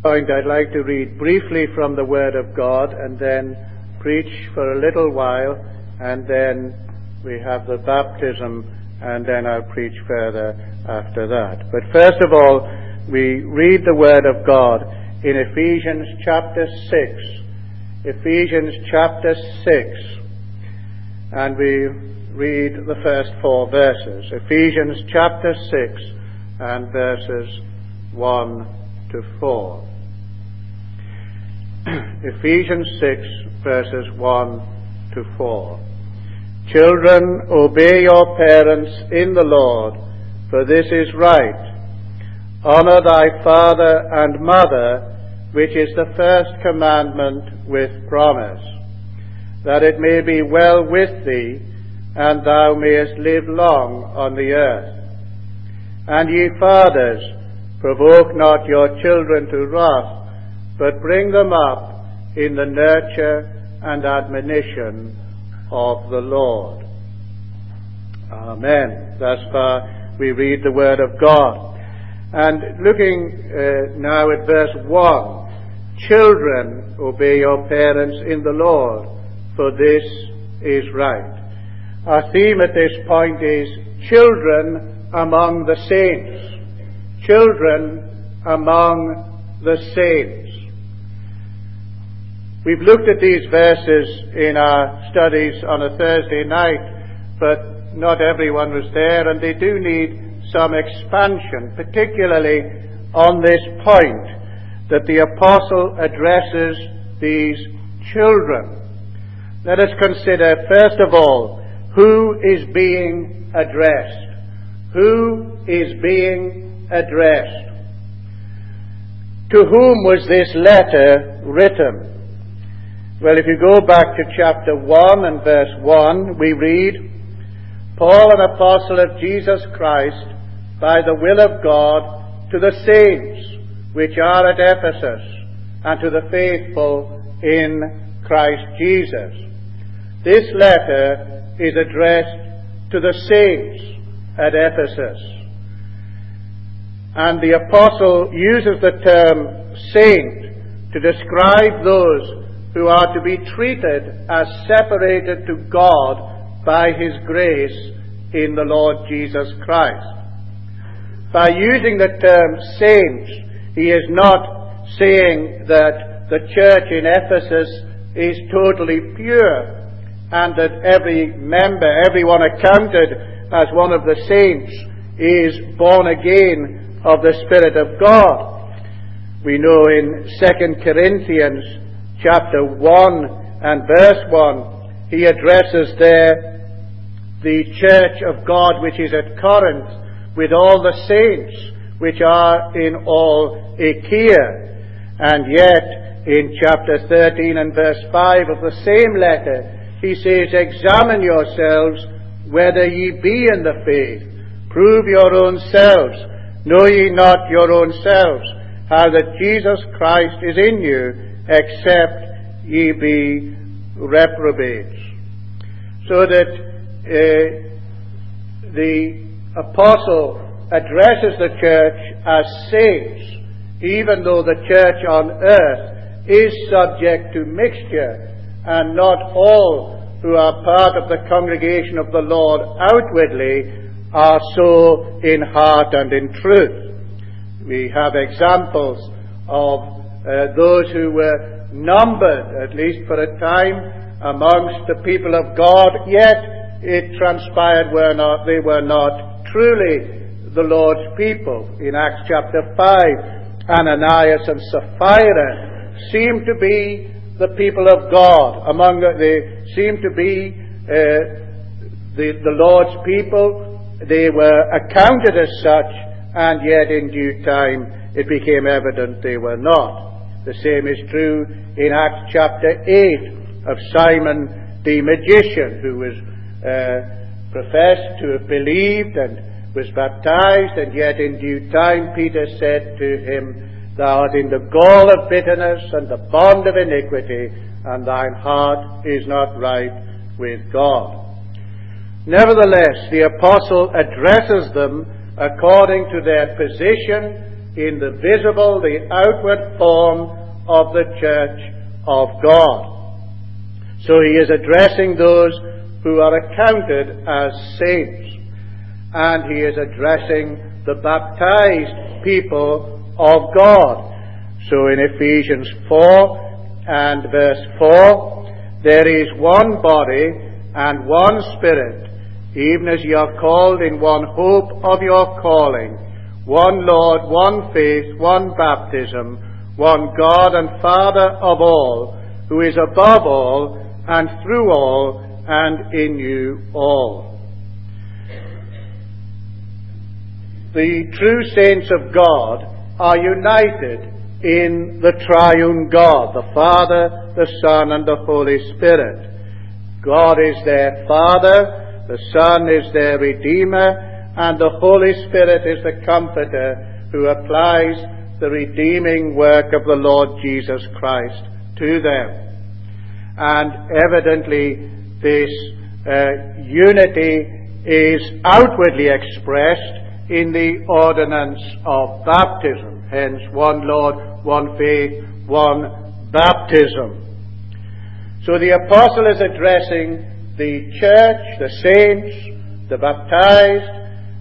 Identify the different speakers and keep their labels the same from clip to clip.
Speaker 1: point, I'd like to read briefly from the Word of God and then preach for a little while, and then we have the baptism, and then I'll preach further after that. But first of all, we read the Word of God in Ephesians chapter 6. Ephesians chapter 6. And we read the first 4 verses. Ephesians chapter 6 and verses 1 to 4. Ephesians 6 verses 1 to 4. Children, obey your parents in the Lord, for this is right. Honor thy father and mother, which is the first commandment with promise, that it may be well with thee, and thou mayest live long on the earth. And ye fathers, provoke not your children to wrath, but bring them up in the nurture and admonition of the Lord. Amen. Thus far we read the Word of God. And looking now at verse 1, children, obey your parents in the Lord, for this is right. Our theme at this point is children among the saints. Children among the saints. We've looked at these verses in our studies on a Thursday night, but not everyone was there, and they do need some expansion, particularly on this point that the apostle addresses these children. Let us consider, first of all, who is being addressed. Who is being addressed? To whom was this letter written? Well, if you go back to chapter 1 and verse 1, we read, Paul, an apostle of Jesus Christ, by the will of God, to the saints which are at Ephesus, and to the faithful in Christ Jesus. This letter is addressed to the saints at Ephesus. And the apostle uses the term saint to describe those who are to be treated as separated to God by His grace in the Lord Jesus Christ. By using the term saints, he is not saying that the church in Ephesus is totally pure and that every member, everyone accounted as one of the saints, is born again of the Spirit of God. We know in 2 Corinthians chapter 1 and verse 1, he addresses there the church of God which is at Corinth with all the saints which are in all Achaia. And yet, in chapter 13 and verse 5 of the same letter, he says, examine yourselves whether ye be in the faith. Prove your own selves. Know ye not your own selves, how that Jesus Christ is in you, except ye be reprobates. So that the apostle addresses the church as saints, even though the church on earth is subject to mixture, and not all who are part of the congregation of the Lord outwardly are so in heart and in truth. We have examples of those who were numbered, at least for a time, amongst the people of God, yet it transpired they were not truly the Lord's people. In Acts chapter 5, Ananias and Sapphira seemed to be the people of God. They seemed to be the Lord's people. They were accounted as such, and yet in due time it became evident they were not. The same is true in Acts chapter 8 of Simon the magician, who was professed to have believed and was baptized, and yet in due time Peter said to him, Thou art in the gall of bitterness and the bond of iniquity, and thine heart is not right with God. Nevertheless, the apostle addresses them according to their position in the visible, the outward form of the church of God. So he is addressing those who are accounted as saints, and he is addressing the baptized people of God. So in Ephesians 4 and verse 4, there is one body and one Spirit, even as ye are called in one hope of your calling, one Lord, one faith, one baptism, one God and Father of all, who is above all, and through all, and in you all. The true saints of God are united in the triune God, the Father, the Son, and the Holy Spirit. God is their Father, the Son is their Redeemer, and the Holy Spirit is the Comforter who applies the redeeming work of the Lord Jesus Christ to them. And evidently this unity is outwardly expressed in the ordinance of baptism. Hence, one Lord, one faith, one baptism. So the apostle is addressing the church, the saints, the baptized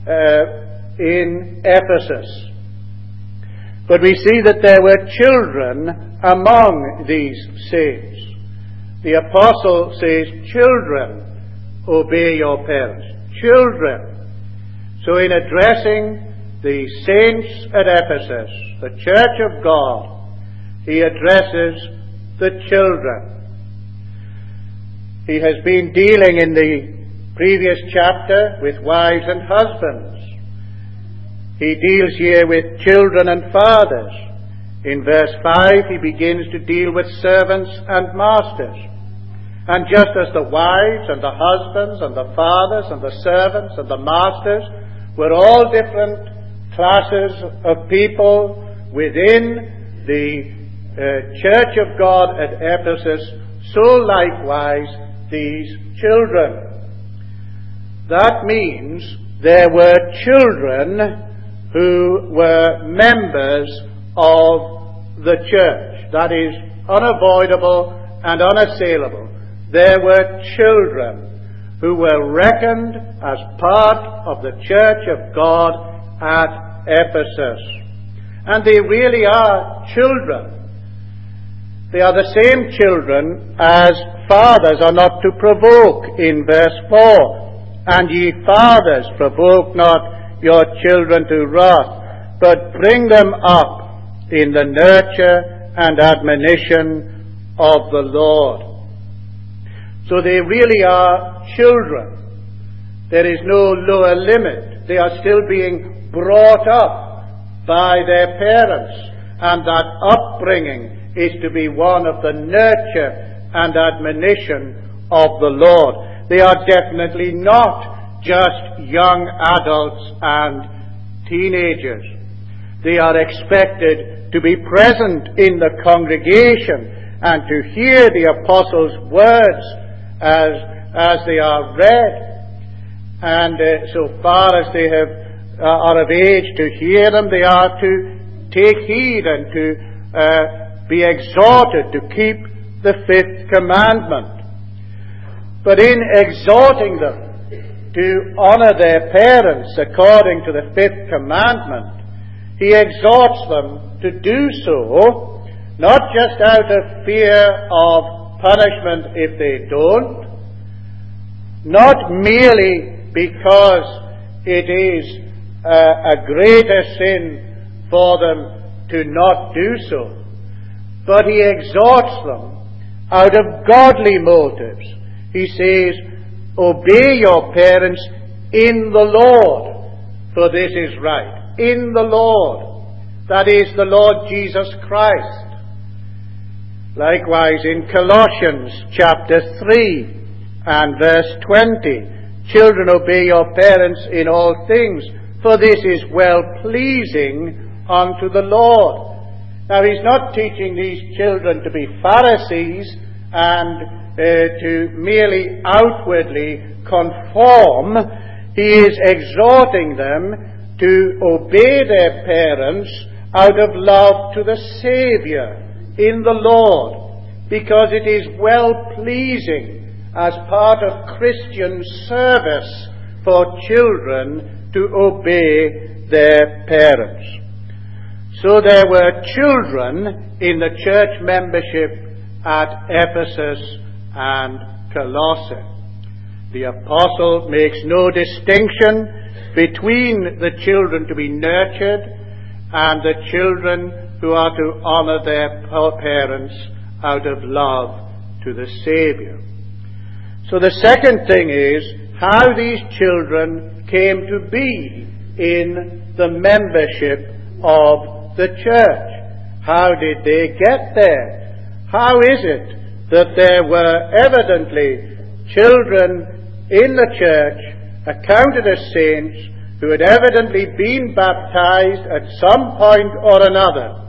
Speaker 1: in Ephesus. But we see that there were children among these saints. The apostle says, children, obey your parents. Children. So in addressing the saints at Ephesus, the church of God, he addresses the children. He has been dealing in the previous chapter with wives and husbands. He deals here with children and fathers. In verse 5 he begins to deal with servants and masters. And just as the wives and the husbands and the fathers and the servants and the masters were all different classes of people within the church of God at Ephesus, so likewise these children. That means there were children who were members of the church. That is unavoidable and unassailable. There were children who were reckoned as part of the church of God at Ephesus. And they really are children. They are the same children as fathers are not to provoke in verse 4. And ye fathers, provoke not your children to wrath, but bring them up in the nurture and admonition of the Lord. So they really are children. There is no lower limit. They are still being brought up by their parents, and that upbringing is to be one of the nurture and admonition of the Lord. They are definitely not just young adults and teenagers. They are expected to be present in the congregation and to hear the apostles' words as they are read. And so far as they are of age to hear them, they are to take heed and to be exhorted to keep the fifth commandment. But in exhorting them to honor their parents according to the fifth commandment, he exhorts them to do so, not just out of fear of punishment if they don't, not merely because it is a greater sin for them to not do so, but he exhorts them out of godly motives. He says, obey your parents in the Lord, for this is right. In the Lord. That is the Lord Jesus Christ. Likewise in Colossians chapter 3 and verse 20, children, obey your parents in all things, for this is well pleasing unto the Lord. Now he's not teaching these children to be Pharisees and to merely outwardly conform. He is exhorting them to obey their parents out of love to the Saviour in the Lord, because it is well-pleasing as part of Christian service for children to obey their parents. So there were children in the church membership at Ephesus and Colossae. The apostle makes no distinction between the children to be nurtured and the children who are to honor their parents out of love to the Saviour. So the second thing is how these children came to be in the membership of the church. How did they get there? How is it that there were evidently children in the church accounted as saints who had evidently been baptized at some point or another?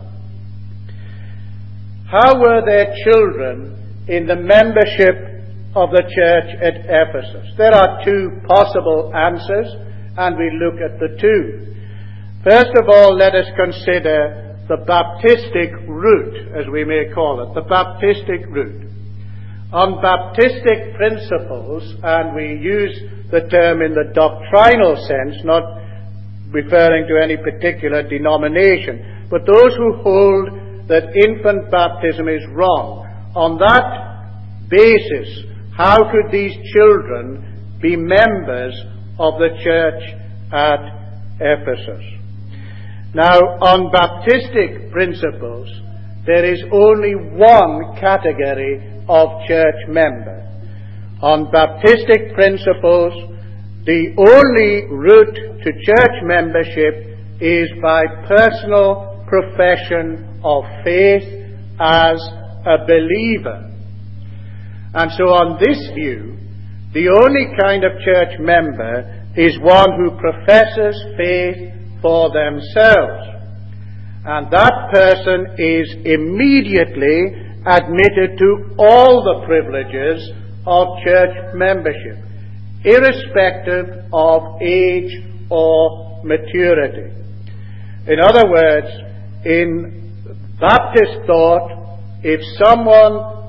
Speaker 1: How were there children in the membership of the church at Ephesus? There are two possible answers, and we look at the two. First of all, let us consider the Baptistic route, as we may call it, the Baptistic route. On Baptistic principles, and we use the term in the doctrinal sense, not referring to any particular denomination, but those who hold that infant baptism is wrong. On that basis, how could these children be members of the church at Ephesus? Now, on Baptistic principles, there is only one category of church member. On Baptistic principles, the only route to church membership is by personal profession of faith as a believer. And so on this view, the only kind of church member is one who professes faith for themselves. And that person is immediately admitted to all the privileges of church membership, irrespective of age or maturity. In other words, in Baptist thought, if someone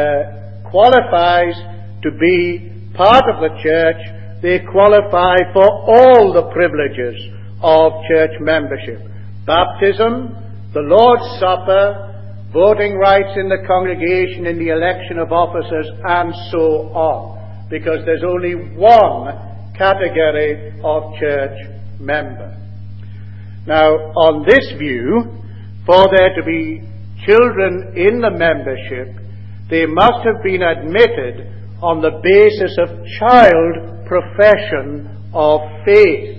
Speaker 1: qualifies to be part of the church, they qualify for all the privileges of church membership. Baptism, the Lord's Supper, voting rights in the congregation in the election of officers, and so on. Because there's only one category of church member. Now, on this view, for there to be children in the membership, they must have been admitted on the basis of child profession of faith.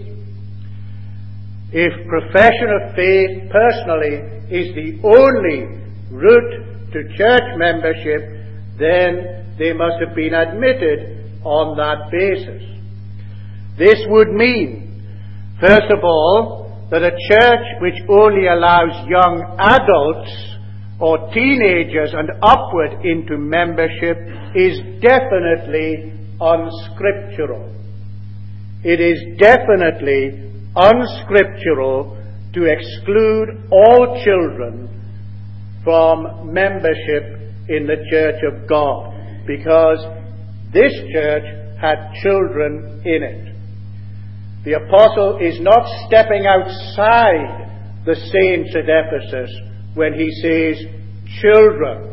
Speaker 1: If profession of faith personally is the only route to church membership, then they must have been admitted on that basis. This would mean, first of all, that a church which only allows young adults or teenagers and upward into membership is definitely unscriptural. It is definitely unscriptural to exclude all children from membership in the church of God, because this church had children in it. The apostle is not stepping outside the saints at Ephesus when he says children.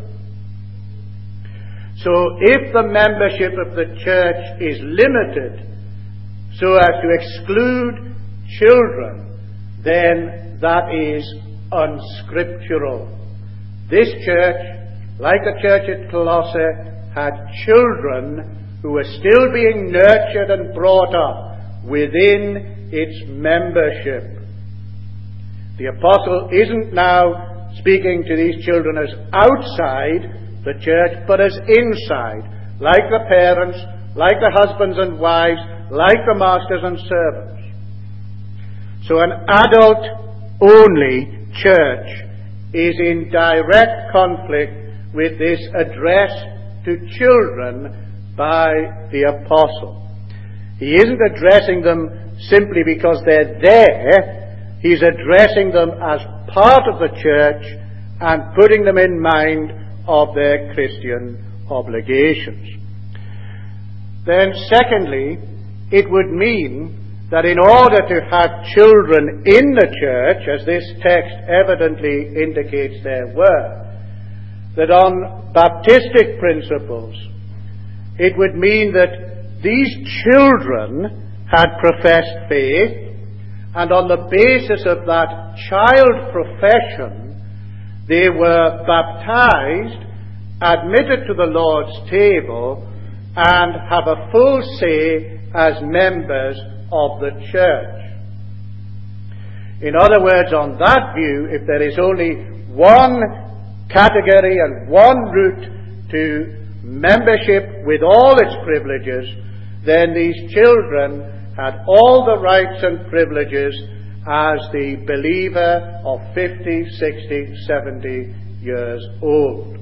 Speaker 1: So if the membership of the church is limited so as to exclude children, then that is unscriptural. This church, like the church at Colossae, had children who were still being nurtured and brought up within its membership. The apostle isn't now speaking to these children as outside the church, but as inside, like the parents, like the husbands and wives, like the masters and servants. So an adult-only church is in direct conflict with this address to children by the apostle. He isn't addressing them simply because they're there, he's addressing them as part of the church and putting them in mind of their Christian obligations. Then secondly, it would mean that in order to have children in the church, as this text evidently indicates there were, that on Baptistic principles, it would mean that these children had professed faith, and on the basis of that child profession, they were baptized, admitted to the Lord's table, and have a full say as members of the church. In other words, on that view, if there is only one category and one route to membership with all its privileges, then these children had all the rights and privileges as the believer of 50, 60, 70 years old.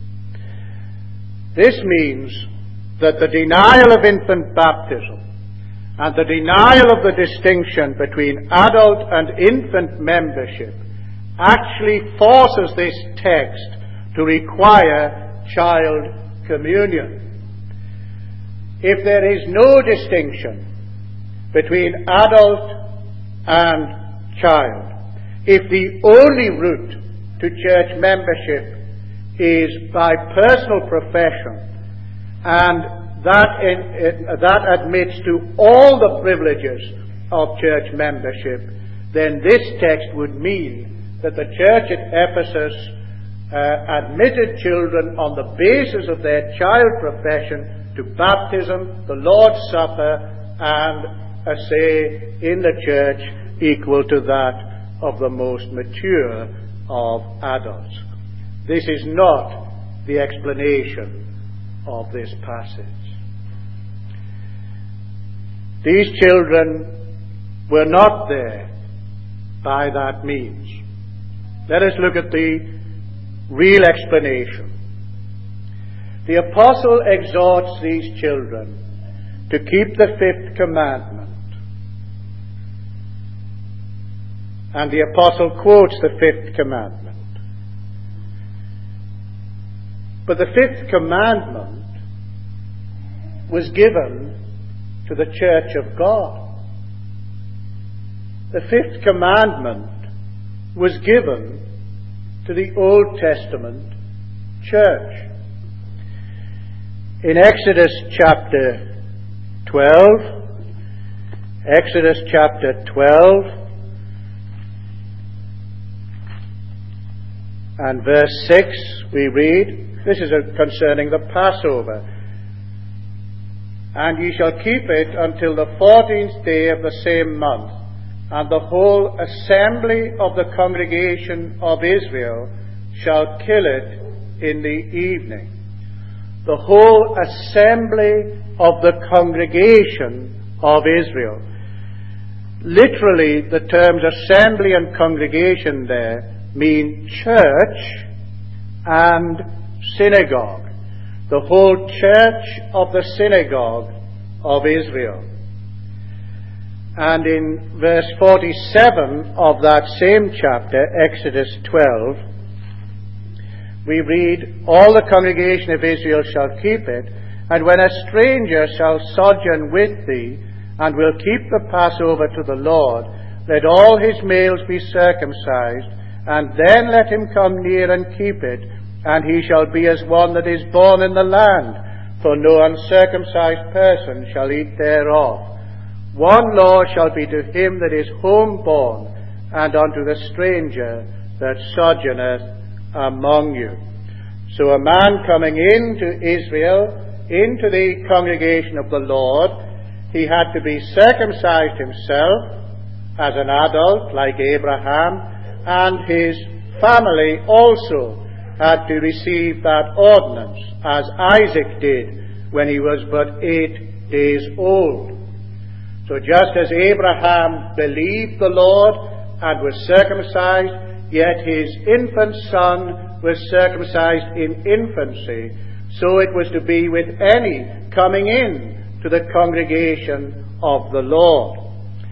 Speaker 1: This means that the denial of infant baptism and the denial of the distinction between adult and infant membership actually forces this text to require child communion. If there is no distinction between adult and child, if the only route to church membership is by personal profession, and that admits to all the privileges of church membership, then this text would mean that the church at Ephesus admitted children on the basis of their child profession to baptism, the Lord's Supper, and a say in the church equal to that of the most mature of adults. This is not the explanation of this passage. These children were not there by that means. Let us look at the real explanation. The apostle exhorts these children to keep the fifth commandment. And the apostle quotes the fifth commandment. But the fifth commandment was given to the church of God. The fifth commandment was given to the Old Testament church. In Exodus chapter 12, and verse 6, we read, this is concerning the Passover. And ye shall keep it until the 14th day of the same month, and the whole assembly of the congregation of Israel shall kill it in the evening. The whole assembly of the congregation of Israel. Literally, the terms assembly and congregation there mean church and synagogue. The whole church of the synagogue of Israel. And in verse 47 of that same chapter, Exodus 12, we read, all the congregation of Israel shall keep it, and when a stranger shall sojourn with thee, and will keep the Passover to the Lord, let all his males be circumcised, and then let him come near and keep it, and he shall be as one that is born in the land, for no uncircumcised person shall eat thereof. One law shall be to him that is homeborn, and unto the stranger that sojourneth among you. So a man coming into Israel, into the congregation of the Lord, he had to be circumcised himself as an adult, like Abraham, and his family also had to receive that ordinance, as Isaac did when he was but 8 days old. So just as Abraham believed the Lord and was circumcised, yet his infant son was circumcised in infancy, so it was to be with any coming in to the congregation of the Lord.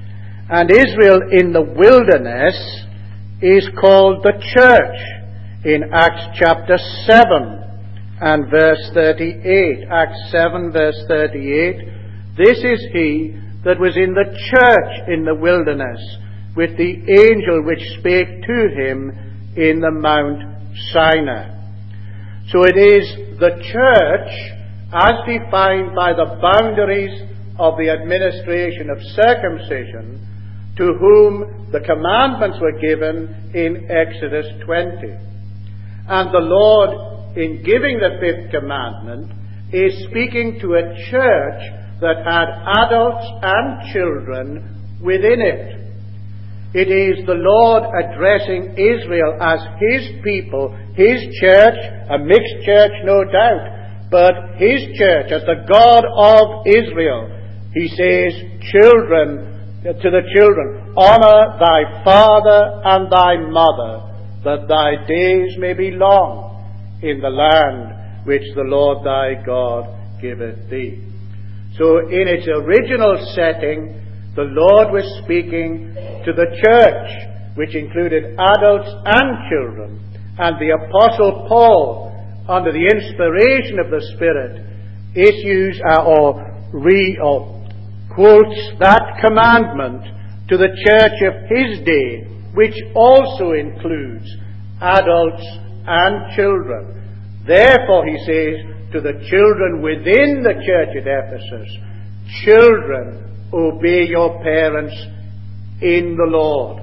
Speaker 1: And Israel in the wilderness is called the church in Acts chapter 7 and verse 38. Acts 7 verse 38. This is he that was in the church in the wilderness with the angel which spake to him in the Mount Sinai. So it is the church, as defined by the boundaries of the administration of circumcision, to whom the commandments were given in Exodus 20. And the Lord, in giving the fifth commandment, is speaking to a church that had adults and children within it. It is the Lord addressing Israel as his people, his church, a mixed church no doubt, but his church as the God of Israel. He says, to the children, honor thy father and thy mother, that thy days may be long in the land which the Lord thy God giveth thee. So in its original setting, the Lord was speaking to the church, which included adults and children. And the Apostle Paul, under the inspiration of the Spirit, issues or quotes that commandment to the church of his day, which also includes adults and children. Therefore, he says to the children within the church at Ephesus, children, obey your parents in the Lord.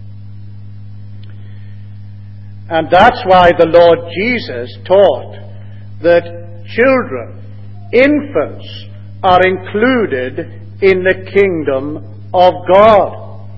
Speaker 1: And that's why the Lord Jesus taught that children, infants, are included in the kingdom of God.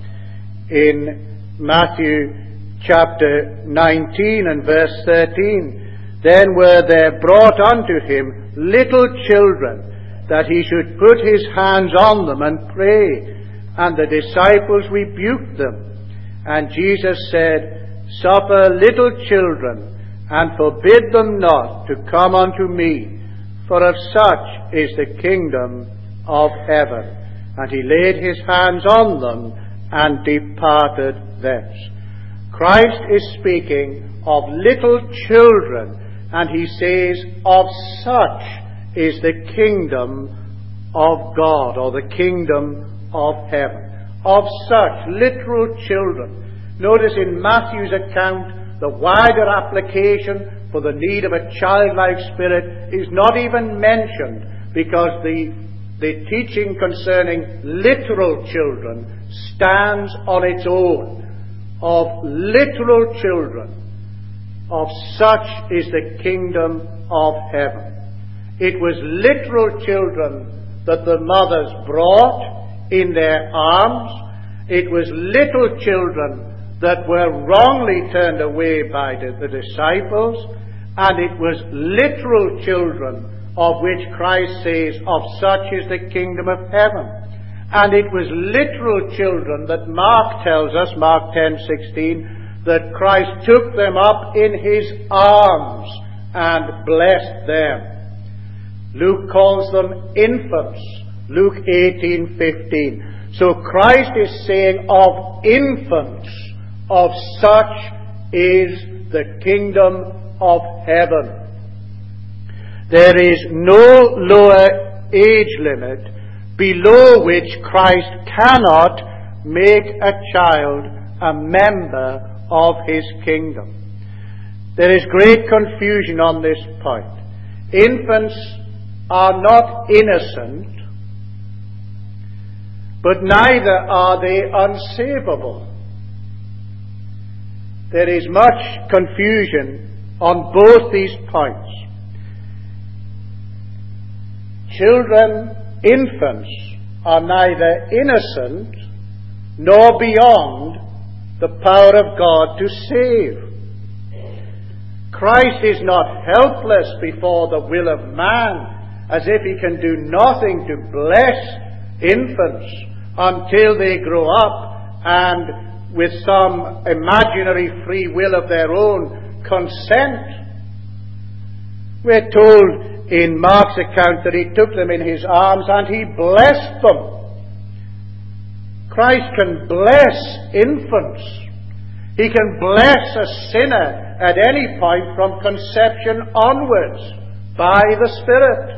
Speaker 1: In Matthew chapter 19 and verse 13, then were there brought unto him little children, that he should put his hands on them and pray. And the disciples rebuked them. And Jesus said, suffer little children, and forbid them not to come unto me, for of such is the kingdom of heaven. And he laid his hands on them, and departed thence. Christ is speaking of little children, and he says, of such is the kingdom of God, or the kingdom of heaven. Of such literal children. Notice in Matthew's account, the wider application for the need of a childlike spirit is not even mentioned, because the teaching concerning literal children stands on its own. Of literal children. Of such is the kingdom of heaven. It was literal children that the mothers brought in their arms. It was little children that were wrongly turned away by the disciples. And it was literal children of which Christ says, of such is the kingdom of heaven. And it was literal children that Mark tells us, Mark 10:16, that Christ took them up in his arms and blessed them. Luke calls them infants. Luke 18:15. So Christ is saying of infants, of such is the kingdom of heaven. There is no lower age limit below which Christ cannot make a child a member of his kingdom. There is great confusion on this point. Infants are not innocent, but neither are they unsavable. There is much confusion on both these points. Children, infants, are neither innocent nor beyond the power of God to save. Christ is not helpless before the will of man, as if he can do nothing to bless infants until they grow up and with some imaginary free will of their own consent. We're told in Mark's account that he took them in his arms and he blessed them. Christ can bless infants. He can bless a sinner at any point from conception onwards by the Spirit.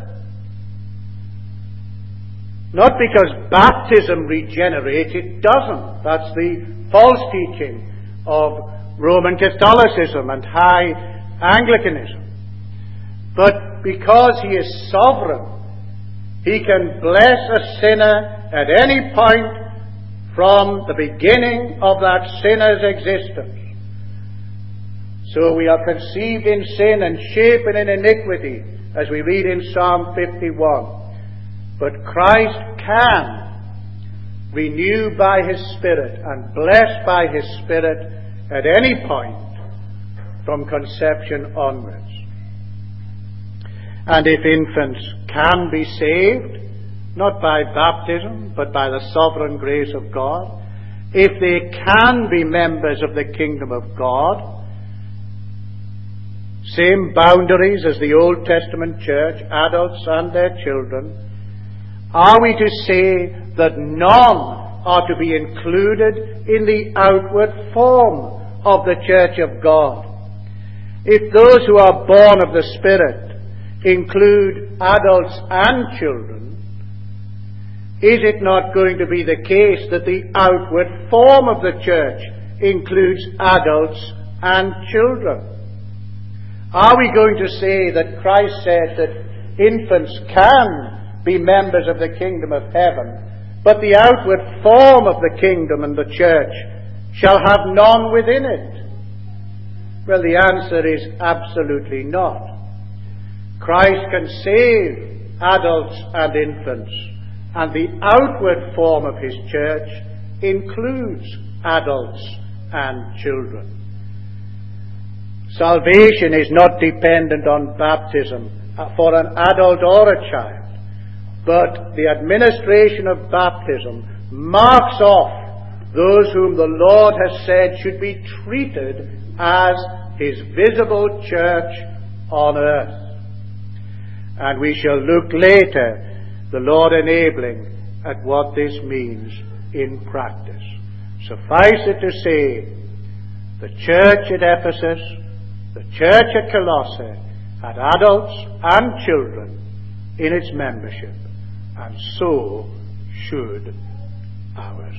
Speaker 1: Not because baptism regenerates, it doesn't. That's the false teaching of Roman Catholicism and High Anglicanism. But because He is sovereign, He can bless a sinner at any point from the beginning of that sinner's existence. So we are conceived in sin and shapen in iniquity, as we read in Psalm 51. But Christ can renew by His Spirit and bless by His Spirit at any point from conception onwards. And if infants can be saved, not by baptism, but by the sovereign grace of God, if they can be members of the kingdom of God, same boundaries as the Old Testament church, adults and their children, are we to say that none are to be included in the outward form of the church of God? If those who are born of the Spirit include adults and children, is it not going to be the case that the outward form of the church includes adults and children? Are we going to say that Christ said that infants can be members of the kingdom of heaven, but the outward form of the kingdom and the church shall have none within it? Well, the answer is absolutely not. Christ can save adults and infants, and the outward form of His church includes adults and children. Salvation is not dependent on baptism for an adult or a child, but the administration of baptism marks off those whom the Lord has said should be treated as His visible church on earth. And we shall look later, the Lord enabling, at what this means in practice. Suffice it to say, the church at Ephesus, the church at Colossae, had adults and children in its membership, and so should ours.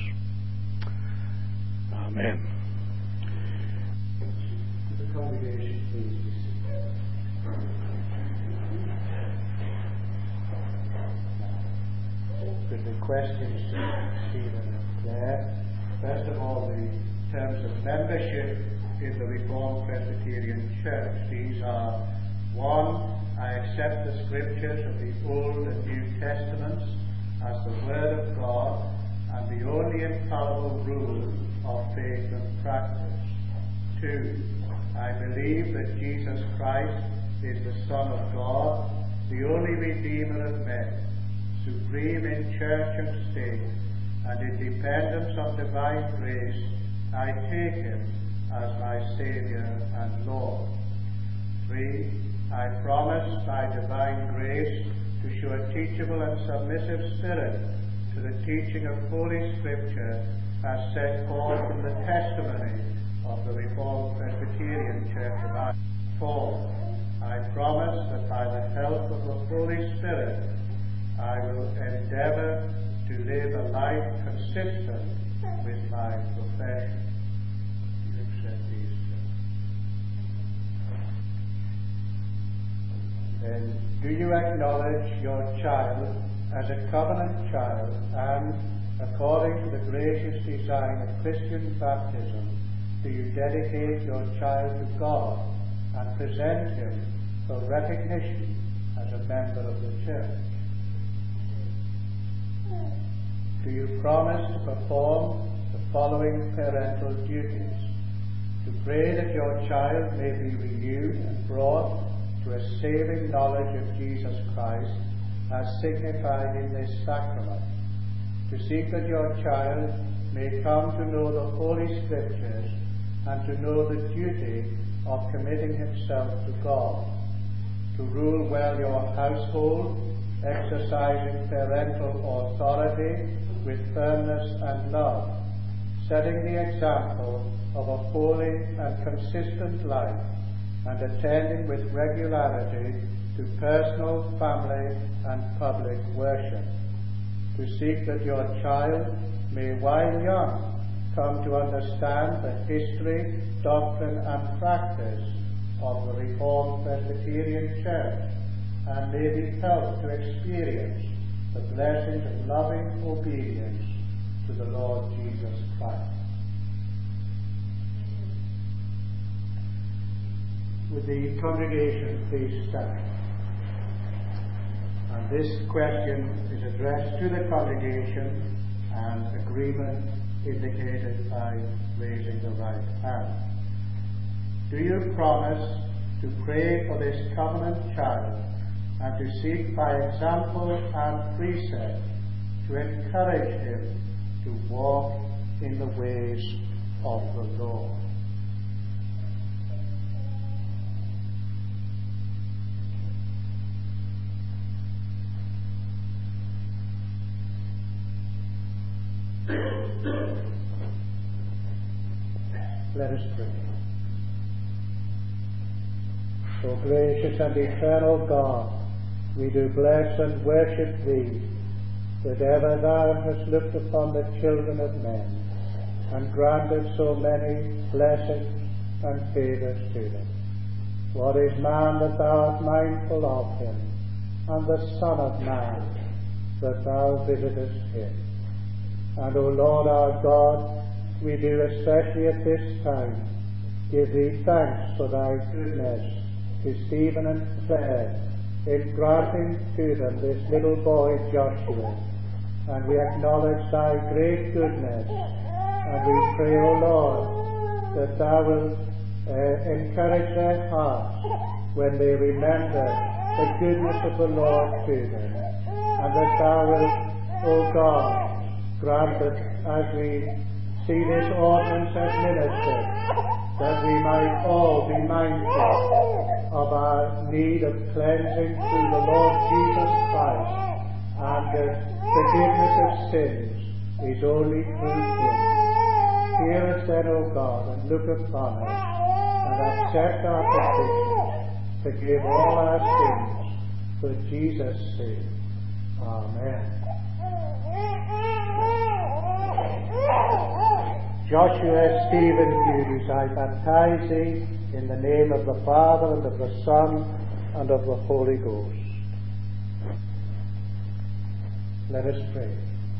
Speaker 1: Amen. The congregation, please be seated. Could the questions to Stephen and Claire? First of all, the terms of membership in the Reformed Presbyterian Church. These are: 1, I accept the Scriptures of the Old and New Testaments as the Word of God and the only infallible rule of faith and practice. 2, I believe that Jesus Christ is the Son of God, the only Redeemer of men, supreme in church and state, and in dependence on divine grace, I take Him as my Saviour and Lord. 3, I promise by divine grace to show a teachable and submissive spirit to the teaching of Holy Scripture as set forth in the testimony of the Reformed Presbyterian Church of Ireland. 4, I promise that by the help of the Holy Spirit I will endeavour to live a life consistent with my profession. You accept these. Then, do you acknowledge your child as a covenant child, and, according to the gracious design of Christian baptism, do you dedicate your child to God and present him for recognition as a member of the church? Do you promise to perform the following parental duties? To pray that your child may be renewed and brought to a saving knowledge of Jesus Christ as signified in this sacrament. To seek that your child may come to know the Holy Scriptures and to know the duty of committing himself to God. To rule well your household, exercising parental authority with firmness and love, setting the example of a holy and consistent life, and attending with regularity to personal, family, and public worship, to seek that your child may, while young, come to understand the history, doctrine, and practice of the Reformed Presbyterian Church, and may be helped to experience the blessings of loving obedience to the Lord Jesus Christ. Would the congregation please stand? And this question is addressed to the congregation, and agreement indicated by raising the right hand. Do you promise to pray for this covenant child and to seek by example and precept to encourage him to walk in the ways of the Lord? Let us pray. O gracious and eternal God, we do bless and worship Thee, that ever Thou hast looked upon the children of men, and granted so many blessings and favours to them. What is man that Thou art mindful of him, and the Son of Man that Thou visitest him? And, O Lord our God, we do especially at this time give Thee thanks for Thy goodness to Stephen and Claire in granting to them this little boy Joshua. And we acknowledge Thy great goodness, and we pray, O Lord, that Thou wilt encourage their hearts when they remember the goodness of the Lord to them, and that Thou wilt, O God, grant that as we see this ordinance administered, that we might all be mindful of our need of cleansing through the Lord Jesus Christ, and that forgiveness of sins is only through Him. Hear us then, O God, and look upon us, and accept our petition. Forgive all our sins, for Jesus' sake. Amen. Joshua Stephen Hughes, I baptize thee in the name of the Father, and of the Son, and of the Holy Ghost. Let us pray.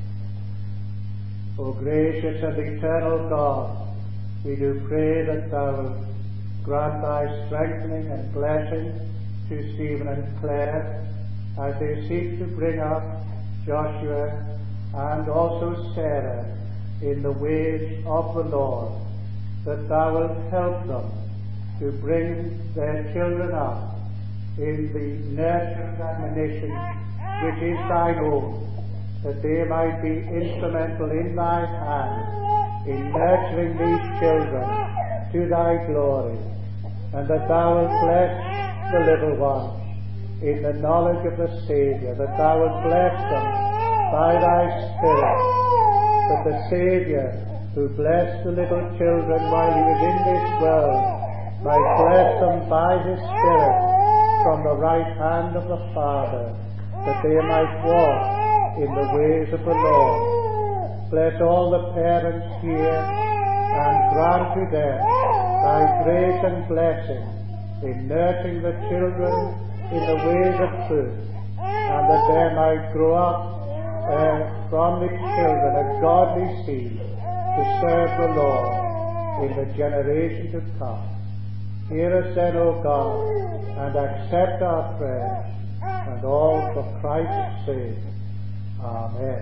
Speaker 1: O gracious and eternal God, we do pray that Thou wilt grant Thy strengthening and blessing to Stephen and Claire as they seek to bring up Joshua and also Sarah in the ways of the Lord, that Thou wilt help them to bring their children up in the nurture and admonition which is Thine own, that they might be instrumental in Thy hand in nurturing these children to Thy glory, and that Thou wilt bless the little ones in the knowledge of the Saviour, that Thou wilt bless them by Thy Spirit, that the Saviour, who blessed the little children while He was in this world, might bless them by His Spirit from the right hand of the Father, that they might walk in the ways of the Lord. Bless all the parents here, and grant to them Thy grace and blessing in nurturing the children in the ways of truth, and that they might grow up from these children a godly seed to serve the Lord in the generation to come. Hear us then, O God, and accept our prayers, and all for Christ's sake. Amen.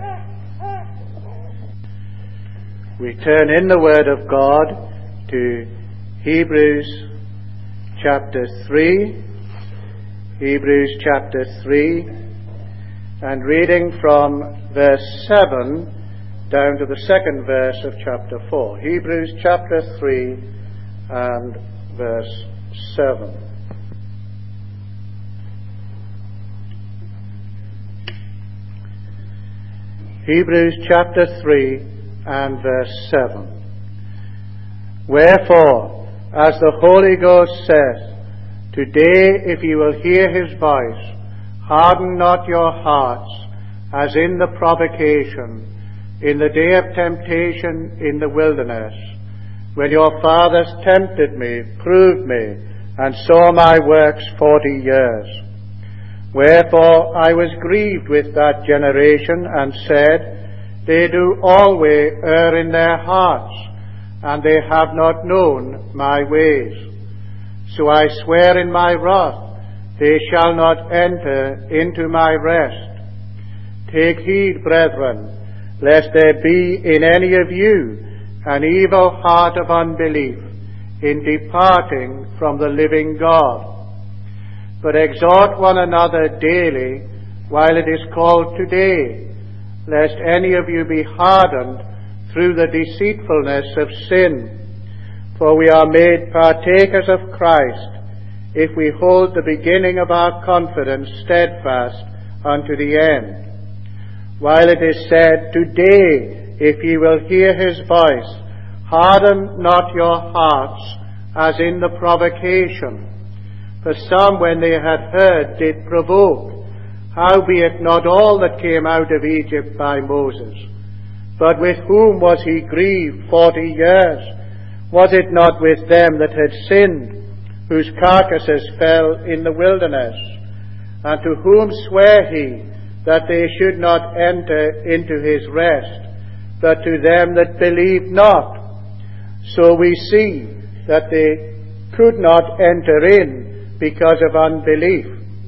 Speaker 1: We turn in the Word of God to Hebrews chapter 3. Hebrews chapter 3. And reading from verse 7 down to the second verse of chapter 4. Hebrews chapter 3 and verse 7. Hebrews chapter 3 and verse 7. Wherefore, as the Holy Ghost says, today if ye will hear his voice, harden not your hearts, as in the provocation, in the day of temptation in the wilderness, when your fathers tempted me, proved me, and saw my works 40 years. Wherefore I was grieved with that generation, and said, they do always err in their hearts, and they have not known my ways. So I swear in my wrath, they shall not enter into my rest. Take heed, brethren, lest there be in any of you an evil heart of unbelief in departing from the living God. But exhort one another daily while it is called today, lest any of you be hardened through the deceitfulness of sin. For we are made partakers of Christ, if we hold the beginning of our confidence steadfast unto the end. While it is said, today, if ye will hear his voice, harden not your hearts, as in the provocation. For some, when they had heard, did provoke, howbeit not all that came out of Egypt by Moses. But with whom was he grieved 40 years? Was it not with them that had sinned, whose carcasses fell in the wilderness? And to whom sware he that they should not enter into his rest, but to them that believed not? So we see that they could not enter in because of unbelief.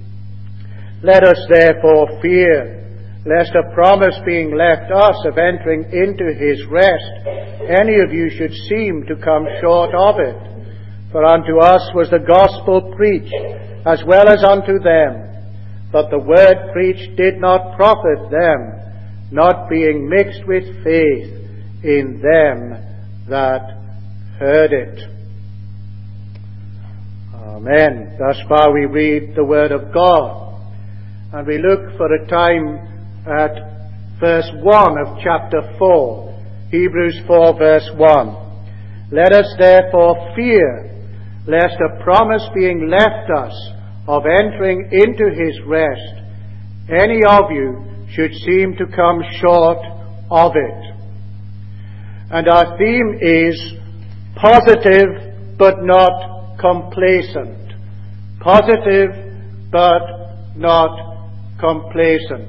Speaker 1: Let us therefore fear, lest a promise being left us of entering into his rest, any of you should seem to come short of it. For unto us was the gospel preached, as well as unto them. But the word preached did not profit them, not being mixed with faith in them that heard it. Amen. Thus far we read the word of God, and we look for a time at verse 1 of chapter 4, Hebrews 4 verse 1. Let us therefore fear, lest a promise being left us of entering into his rest, any of you should seem to come short of it. And our theme is positive but not complacent. Positive but not complacent.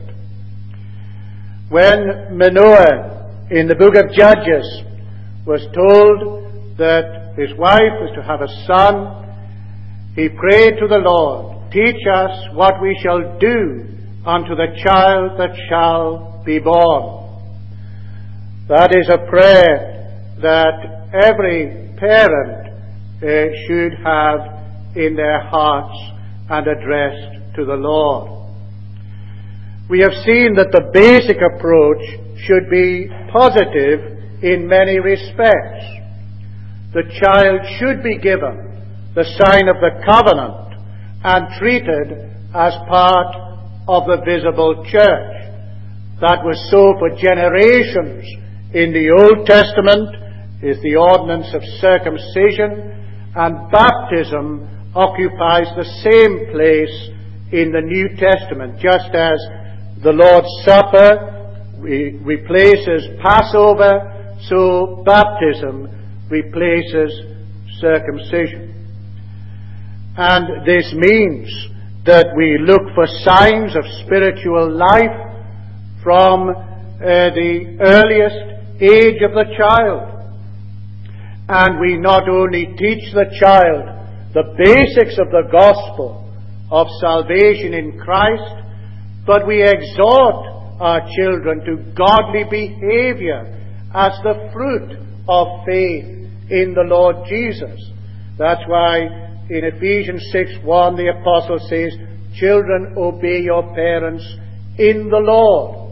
Speaker 1: When Manoah in the book of Judges was told that his wife was to have a son, he prayed to the Lord, teach us what we shall do unto the child that shall be born. That is a prayer that every parent should have in their hearts and addressed to the Lord. We have seen that the basic approach should be positive in many respects. The child should be given the sign of the covenant and treated as part of the visible church. That was so for generations. In the Old Testament is the ordinance of circumcision, and baptism occupies the same place in the New Testament, just as the Lord's Supper replaces Passover, so baptism replaces circumcision. And this means that we look for signs of spiritual life from the earliest age of the child. And we not only teach the child the basics of the gospel of salvation in Christ, but we exhort our children to godly behavior as the fruit of faith in the Lord Jesus. That's why in Ephesians 6:1 the apostle says, children, obey your parents in the Lord.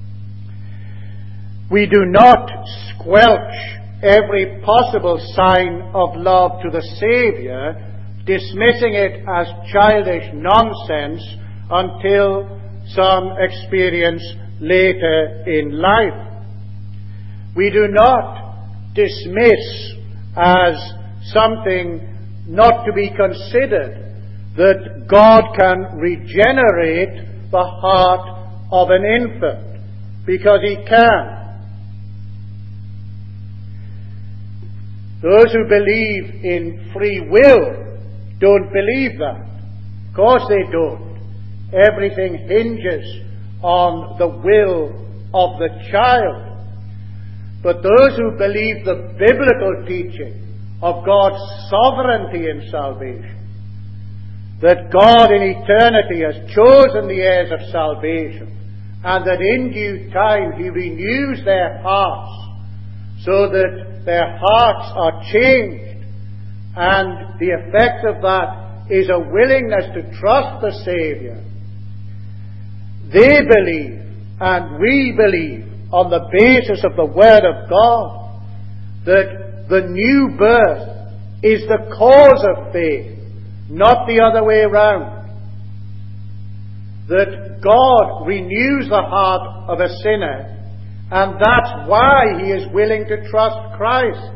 Speaker 1: We do not squelch every possible sign of love to the Savior, dismissing it as childish nonsense until some experience later in life. We do not dismiss as something not to be considered that God can regenerate the heart of an infant, because He can. Those who believe in free will don't believe that. Of course they don't. Everything hinges on the will of the child. But those who believe the biblical teaching of God's sovereignty in salvation, that God in eternity has chosen the heirs of salvation, and that in due time He renews their hearts, so that their hearts are changed, and the effect of that is a willingness to trust the Saviour. They believe, and we believe, on the basis of the Word of God, that the new birth is the cause of faith, not the other way around. That God renews the heart of a sinner, and that's why He is willing to trust Christ.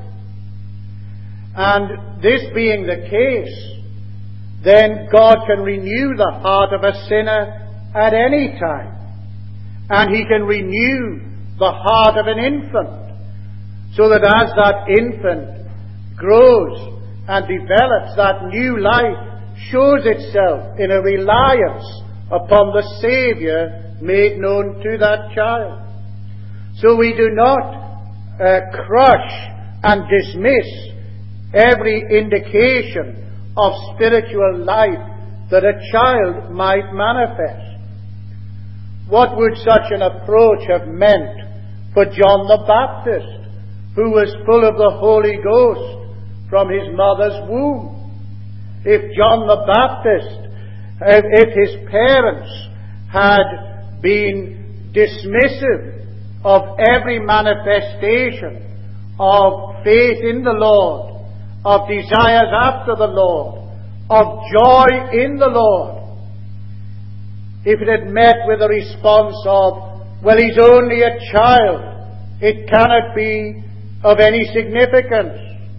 Speaker 1: And this being the case, then God can renew the heart of a sinner at any time. And He can renew the heart of an infant, so that as that infant grows and develops, that new life shows itself in a reliance upon the Saviour made known to that child. So we do not crush and dismiss every indication of spiritual life that a child might manifest. What would such an approach have meant for John the Baptist, who was full of the Holy Ghost from his mother's womb? If John the Baptist, if his parents had been dismissive of every manifestation of faith in the Lord, of desires after the Lord, of joy in the Lord, if it had met with a response of, well, he's only a child, it cannot be of any significance.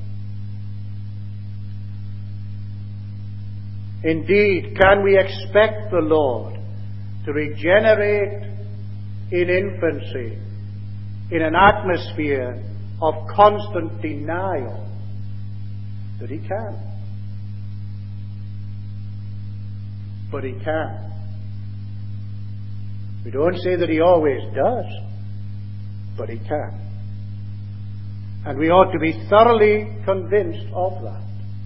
Speaker 1: Indeed, can we expect the Lord to regenerate in infancy in an atmosphere of constant denial? That He can. But He can. We don't say that He always does, but He can. And we ought to be thoroughly convinced of that.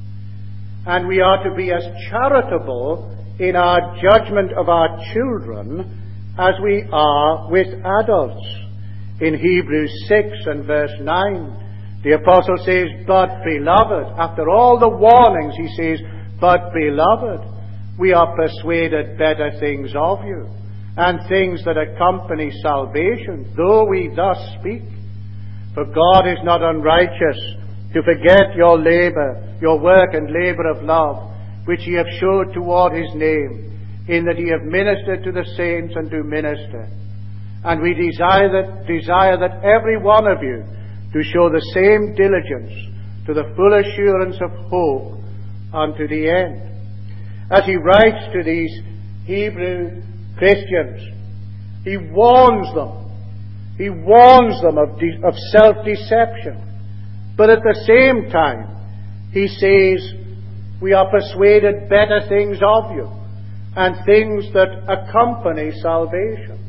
Speaker 1: And we are to be as charitable in our judgment of our children as we are with adults. In Hebrews 6 and verse 9, the Apostle says, "But beloved," after all the warnings, he says, "But beloved, we are persuaded better things of you, and things that accompany salvation, though we thus speak. For God is not unrighteous to forget your labor, your work and labor of love, which ye have showed toward His name, in that ye have ministered to the saints and do minister. And we desire that every one of you do show the same diligence to the full assurance of hope unto the end." As he writes to these Hebrew Christians, he warns them. He warns them of self-deception. But at the same time, he says, we are persuaded better things of you, and things that accompany salvation.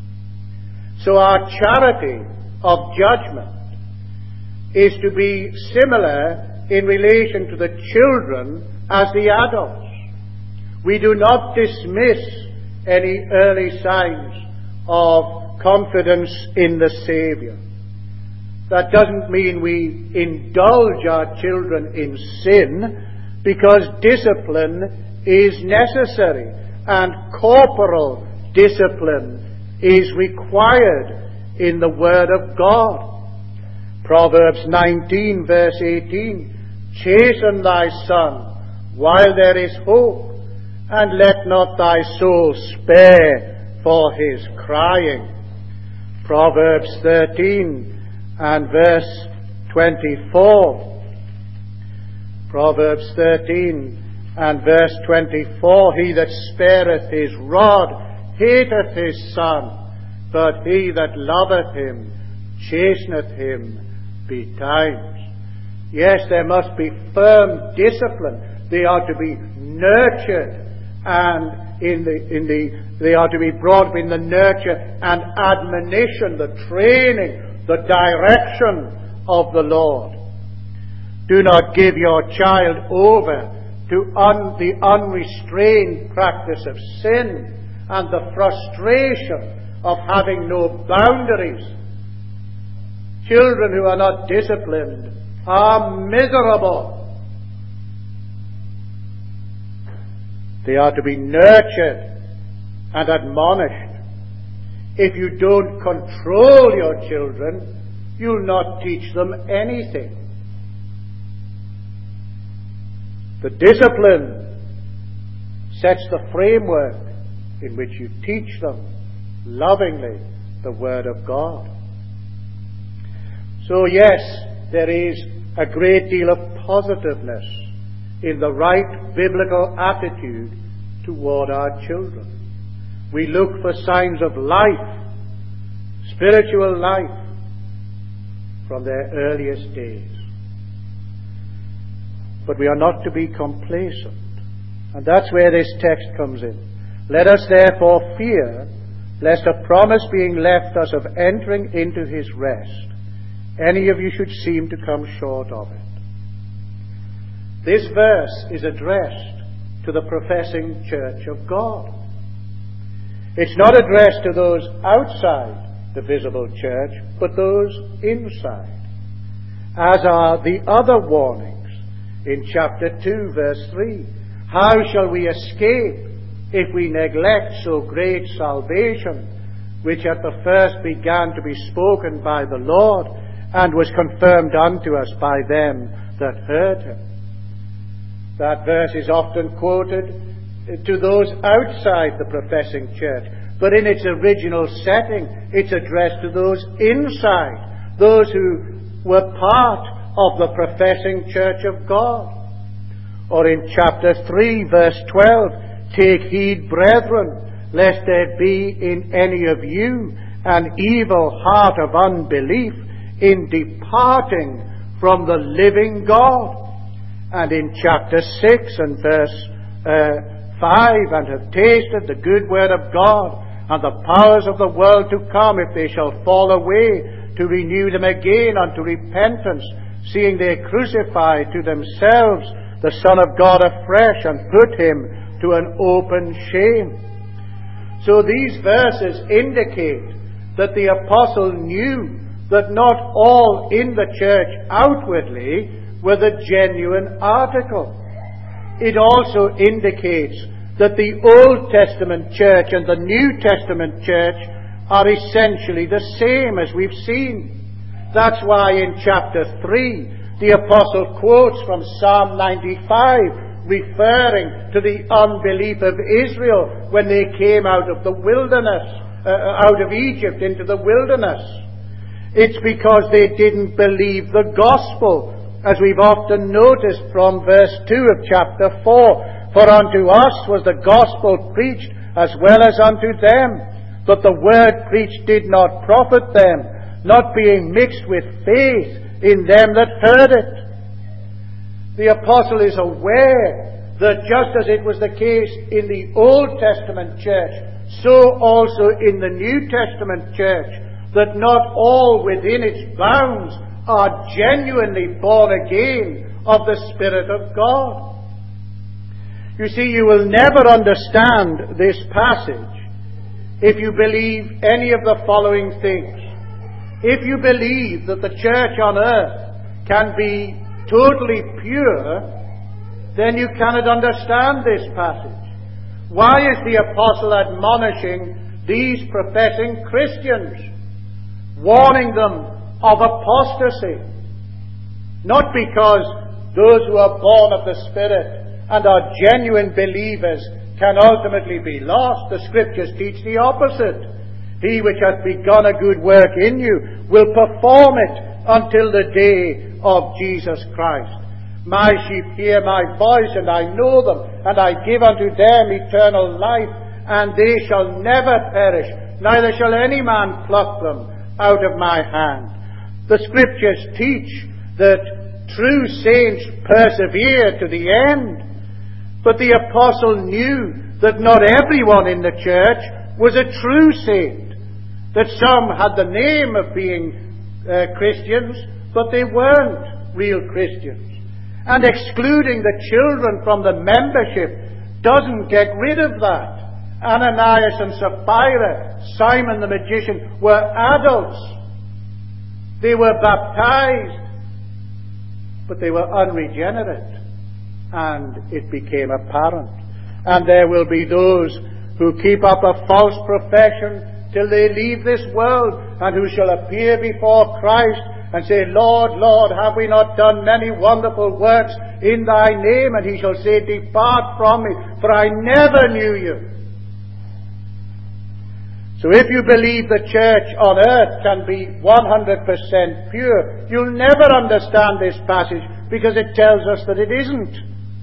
Speaker 1: So our charity of judgment is to be similar in relation to the children as the adults. We do not dismiss any early signs of confidence in the Saviour. That doesn't mean we indulge our children in sin, because discipline is necessary, and corporal discipline is required in the Word of God. Proverbs 19 verse 18, "Chasten thy son while there is hope, and let not thy soul spare for his crying." Proverbs 13 and verse 24. Proverbs 13 and verse 24. He that spareth his rod hateth his son, but he that loveth him chasteneth him betimes. Yes, there must be firm discipline. They are to be nurtured, and they are to be brought up in the nurture and admonition, the training, the direction of the Lord. Do not give your child over to the unrestrained practice of sin and the frustration of having no boundaries. Children who are not disciplined are miserable. They are to be nurtured and admonished. If you don't control your children, you'll not teach them anything. The discipline sets the framework in which you teach them lovingly the Word of God. So yes, there is a great deal of positiveness in the right biblical attitude toward our children. We look for signs of life, spiritual life, from their earliest days. But we are not to be complacent. And that's where this text comes in. Let us therefore fear, lest a promise being left us of entering into his rest, any of you should seem to come short of it. This verse is addressed to the professing church of God. It's not addressed to those outside the visible church, but those inside, as are the other warnings in chapter 2, verse 3. How shall we escape if we neglect so great salvation, which at the first began to be spoken by the Lord, and was confirmed unto us by them that heard him? That verse is often quoted to those outside the professing church, but in its original setting, it's addressed to those inside, those who were part of the professing church of God. Or in chapter 3, verse 12, take heed, brethren, lest there be in any of you an evil heart of unbelief in departing from the living God. And in chapter 6 and verse 5, and have tasted the good word of God, and the powers of the world to come, if they shall fall away, to renew them again unto repentance, seeing they crucify to themselves the Son of God afresh, and put him to an open shame. So these verses indicate that the apostle knew that not all in the church outwardly were the genuine article. It also indicates that the Old Testament church and the New Testament church are essentially the same, as we've seen. That's why in chapter 3 the apostle quotes from Psalm 95, referring to the unbelief of Israel when they came out of the wilderness, out of Egypt into the wilderness. It's because they didn't believe the gospel, as we've often noticed from verse 2 of chapter 4. For unto us was the gospel preached as well as unto them, but the word preached did not profit them, not being mixed with faith in them that heard it. The apostle is aware that just as it was the case in the Old Testament church, so also in the New Testament church, that not all within its bounds are genuinely born again of the Spirit of God. You see, you will never understand this passage if you believe any of the following things. If you believe that the church on earth can be totally pure, then you cannot understand this passage. Why is the apostle admonishing these professing Christians, warning them of apostasy? Not because those who are born of the Spirit and are genuine believers can ultimately be lost. The Scriptures teach the opposite. He which hath begun a good work in you will perform it until the day of Jesus Christ. My sheep hear my voice, and I know them, and I give unto them eternal life, and they shall never perish, neither shall any man pluck them out of my hand. The Scriptures teach that true saints persevere to the end. But the apostle knew that not everyone in the church was a true saint. That some had the name of being Christians, but they weren't real Christians. And excluding the children from the membership doesn't get rid of that. Ananias and Sapphira, Simon the magician, were adults. They were baptized, but they were unregenerate. And it became apparent. And there will be those who keep up a false profession till they leave this world, and who shall appear before Christ and say, Lord, Lord, have we not done many wonderful works in thy name? And he shall say, depart from me, for I never knew you. So if you believe the church on earth can be 100% pure, you'll never understand this passage, because it tells us that it isn't.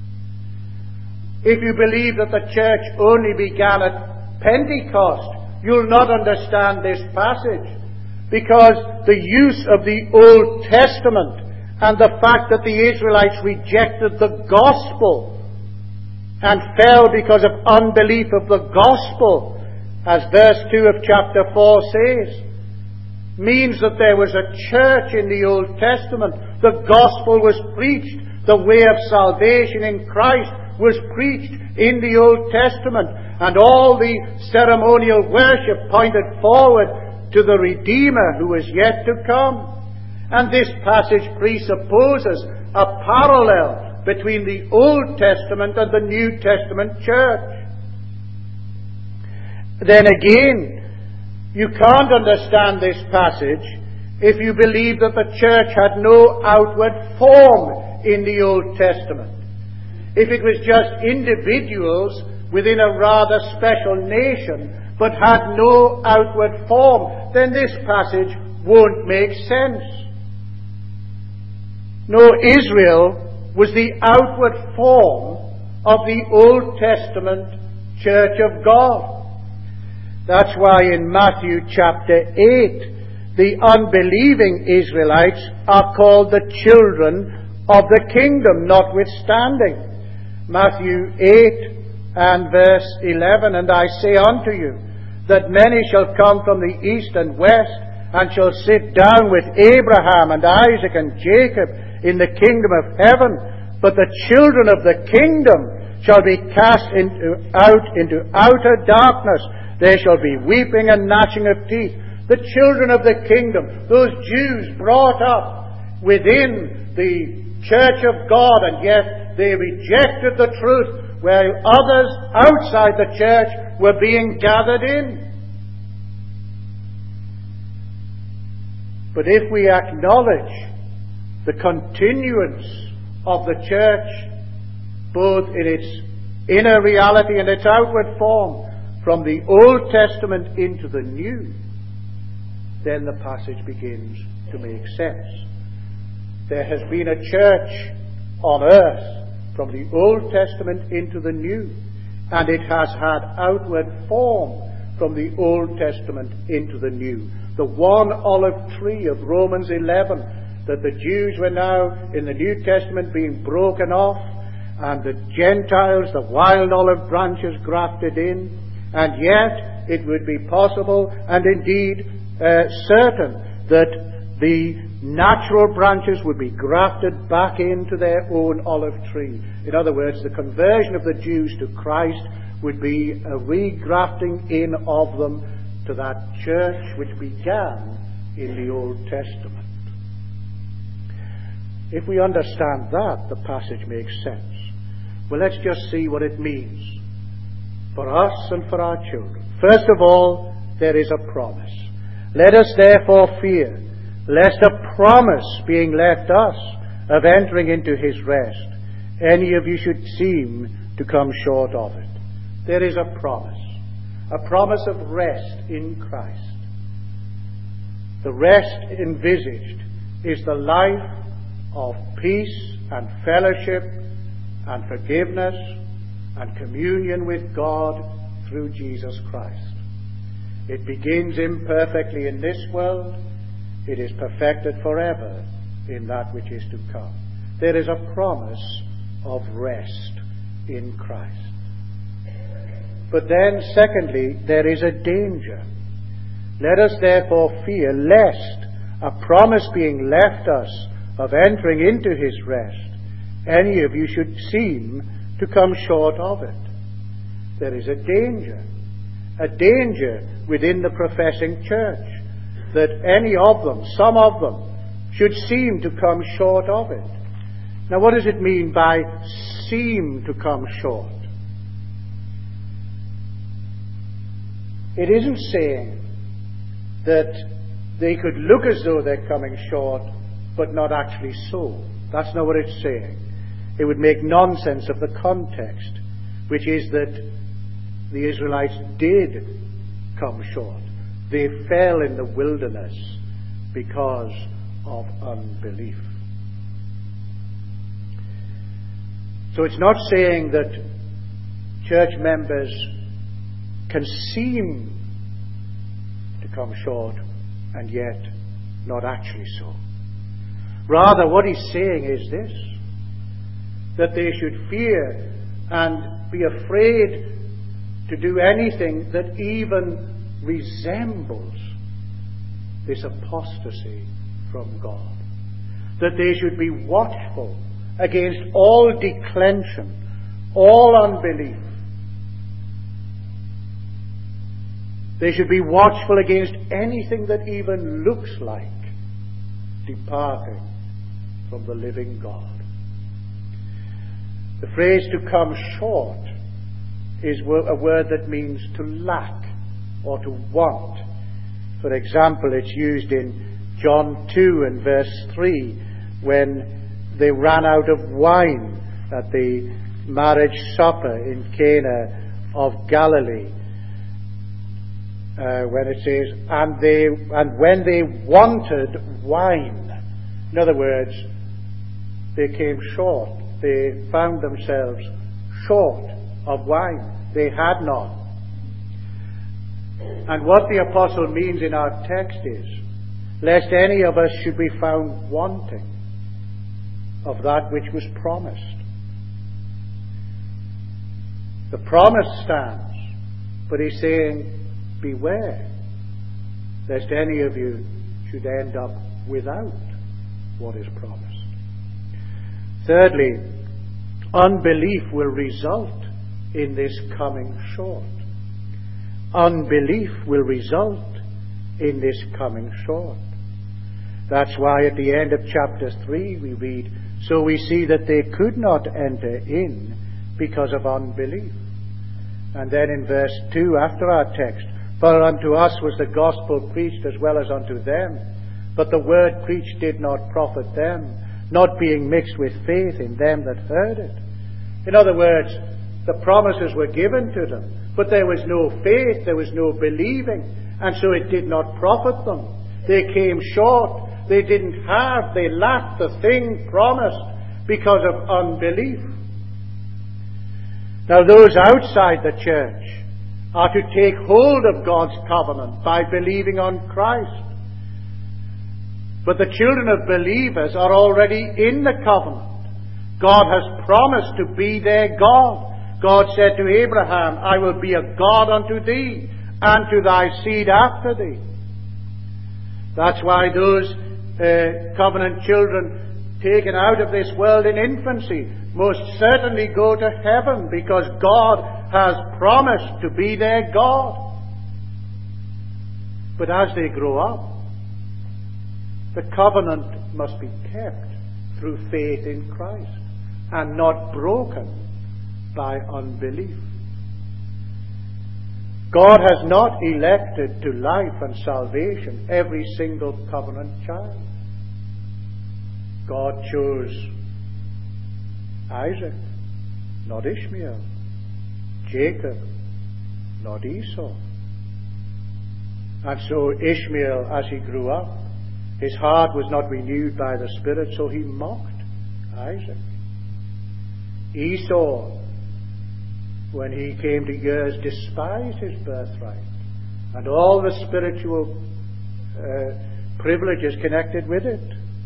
Speaker 1: If you believe that the church only began at Pentecost, you'll not understand this passage, because the use of the Old Testament and the fact that the Israelites rejected the gospel and fell because of unbelief of the gospel, as verse 2 of chapter 4 says, means that there was a church in the Old Testament. The gospel was preached. The way of salvation in Christ was preached in the Old Testament. And all the ceremonial worship pointed forward to the Redeemer who is yet to come. And this passage presupposes a parallel between the Old Testament and the New Testament church. Then again, you can't understand this passage if you believe that the church had no outward form in the Old Testament. If it was just individuals within a rather special nation, but had no outward form, then this passage won't make sense. No, Israel was the outward form of the Old Testament church of God. That's why in Matthew chapter 8, the unbelieving Israelites are called the children of the kingdom, notwithstanding. Matthew 8 and verse 11, and I say unto you, that many shall come from the east and west, and shall sit down with Abraham and Isaac and Jacob in the kingdom of heaven. But the children of the kingdom shall be cast out into outer darkness. There shall be weeping and gnashing of teeth. The children of the kingdom, those Jews brought up within the church of God, and yet they rejected the truth, while others outside the church were being gathered in. But if we acknowledge the continuance of the church, both in its inner reality and its outward form, from the Old Testament into the New, then the passage begins to make sense. There has been a church on earth from the Old Testament into the New, and it has had outward form from the Old Testament into the New. The one olive tree of Romans 11, that the Jews were now in the New Testament being broken off, and the Gentiles, the wild olive branches, grafted in. And yet it would be possible, and indeed certain, that the natural branches would be grafted back into their own olive tree. In other words, the conversion of the Jews to Christ would be a regrafting in of them to that church which began in the Old Testament. If we understand that, the passage makes sense. Well, let's just see what it means for us and for our children. First of all, there is a promise. Let us therefore fear, lest a promise being left us of entering into his rest, any of you should seem to come short of it. There is a promise. a promise of rest in Christ. The rest envisaged is the life of peace and fellowship and forgiveness and communion with God through Jesus Christ. It begins imperfectly in this world. It is perfected forever in that which is to come. There is a promise of rest in Christ. But then, secondly, there is a danger. Let us therefore fear lest, a promise being left us of entering into his rest, any of you should seem to come short of it. There is a danger within the professing church, that any of them, some of them, should seem to come short of it. Now, what does it mean by seem to come short? It isn't saying that they could look as though they're coming short, but not actually so. That's not what it's saying. It would make nonsense of the context, which is that the Israelites did come short. They fell in the wilderness because of unbelief. So it's not saying that church members can seem to come short and yet not actually so. Rather, what he's saying is this, that they should fear and be afraid to do anything that even resembles this apostasy from God. That they should be watchful against all declension, all unbelief. They should be watchful against anything that even looks like departing from the living God. The phrase to come short is a word that means to lack or to want. For example, it's used in John 2 and verse 3 when they ran out of wine at the marriage supper in Cana of Galilee. When it says, and when they wanted wine. In other words, they came short. They found themselves short of wine. They had none. And what the apostle means in our text is, lest any of us should be found wanting of that which was promised. The promise stands, but he's saying, beware, lest any of you should end up without what is promised. Thirdly, unbelief will result in this coming short. Unbelief will result in this coming short. That's why at the end of chapter 3 we read, so we see that they could not enter in because of unbelief. And then in verse 2 after our text, for unto us was the gospel preached as well as unto them, but the word preached did not profit them, not being mixed with faith in them that heard it. In other words, the promises were given to them, but there was no faith, there was no believing, and so it did not profit them. They came short, they didn't have, they lacked the thing promised because of unbelief. Now those outside the church are to take hold of God's covenant by believing on Christ. But the children of believers are already in the covenant. God has promised to be their God. God said to Abraham, I will be a God unto thee, and to thy seed after thee. That's why those covenant children taken out of this world in infancy most certainly go to heaven, because God has promised to be their God. But as they grow up, the covenant must be kept through faith in Christ and not broken by unbelief. God has not elected to life and salvation every single covenant child. God chose Isaac, not Ishmael, Jacob, not Esau. And so Ishmael, as he grew up, his heart was not renewed by the Spirit, so he mocked Isaac. Esau, when he came to years, despised his birthright and all the spiritual privileges connected with it.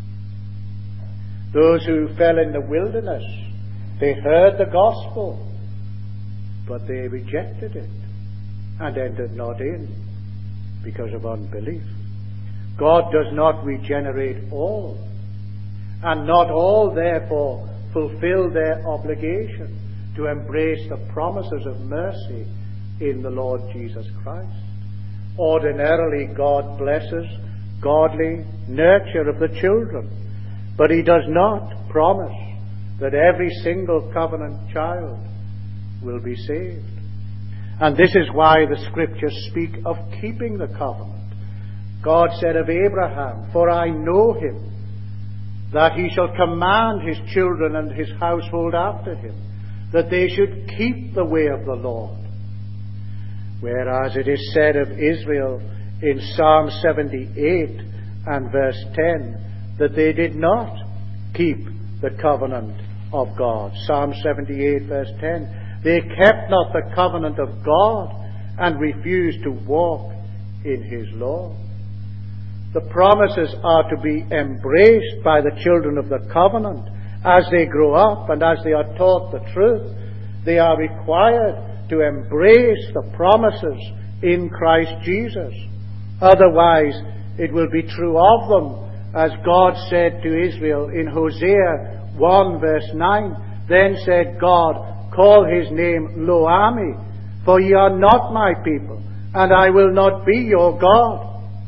Speaker 1: Those who fell in the wilderness, they heard the gospel, but they rejected it and entered not in because of unbelief. God does not regenerate all, and not all therefore fulfill their obligation to embrace the promises of mercy in the Lord Jesus Christ. Ordinarily, God blesses godly nurture of the children, but He does not promise that every single covenant child will be saved. And this is why the Scriptures speak of keeping the covenant. God said of Abraham, "For I know him, that he shall command his children and his household after him, that they should keep the way of the Lord." Whereas it is said of Israel in Psalm 78 and verse 10 that they did not keep the covenant of God. Psalm 78 verse 10, "They kept not the covenant of God and refused to walk in His law." The promises are to be embraced by the children of the covenant as they grow up and as they are taught the truth. They are required to embrace the promises in Christ Jesus. Otherwise, it will be true of them, as God said to Israel in Hosea 1 verse 9, "Then said God, call His name Lo-Ami, for ye are not my people, and I will not be your God."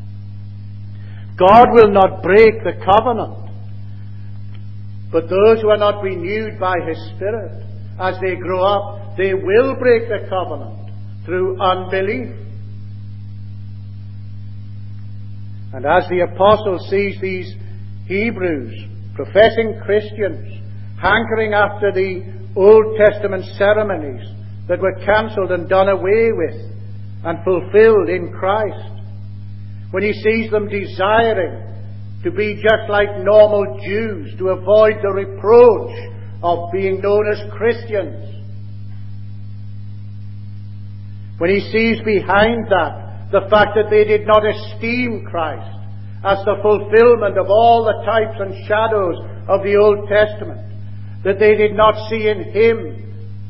Speaker 1: God will not break the covenant, but those who are not renewed by His Spirit, as they grow up, they will break the covenant through unbelief. And as the apostle sees these Hebrews, professing Christians, hankering after the Old Testament ceremonies that were cancelled and done away with and fulfilled in Christ, when he sees them desiring to be just like normal Jews, to avoid the reproach of being known as Christians, when he sees behind that the fact that they did not esteem Christ as the fulfillment of all the types and shadows of the Old Testament, that they did not see in Him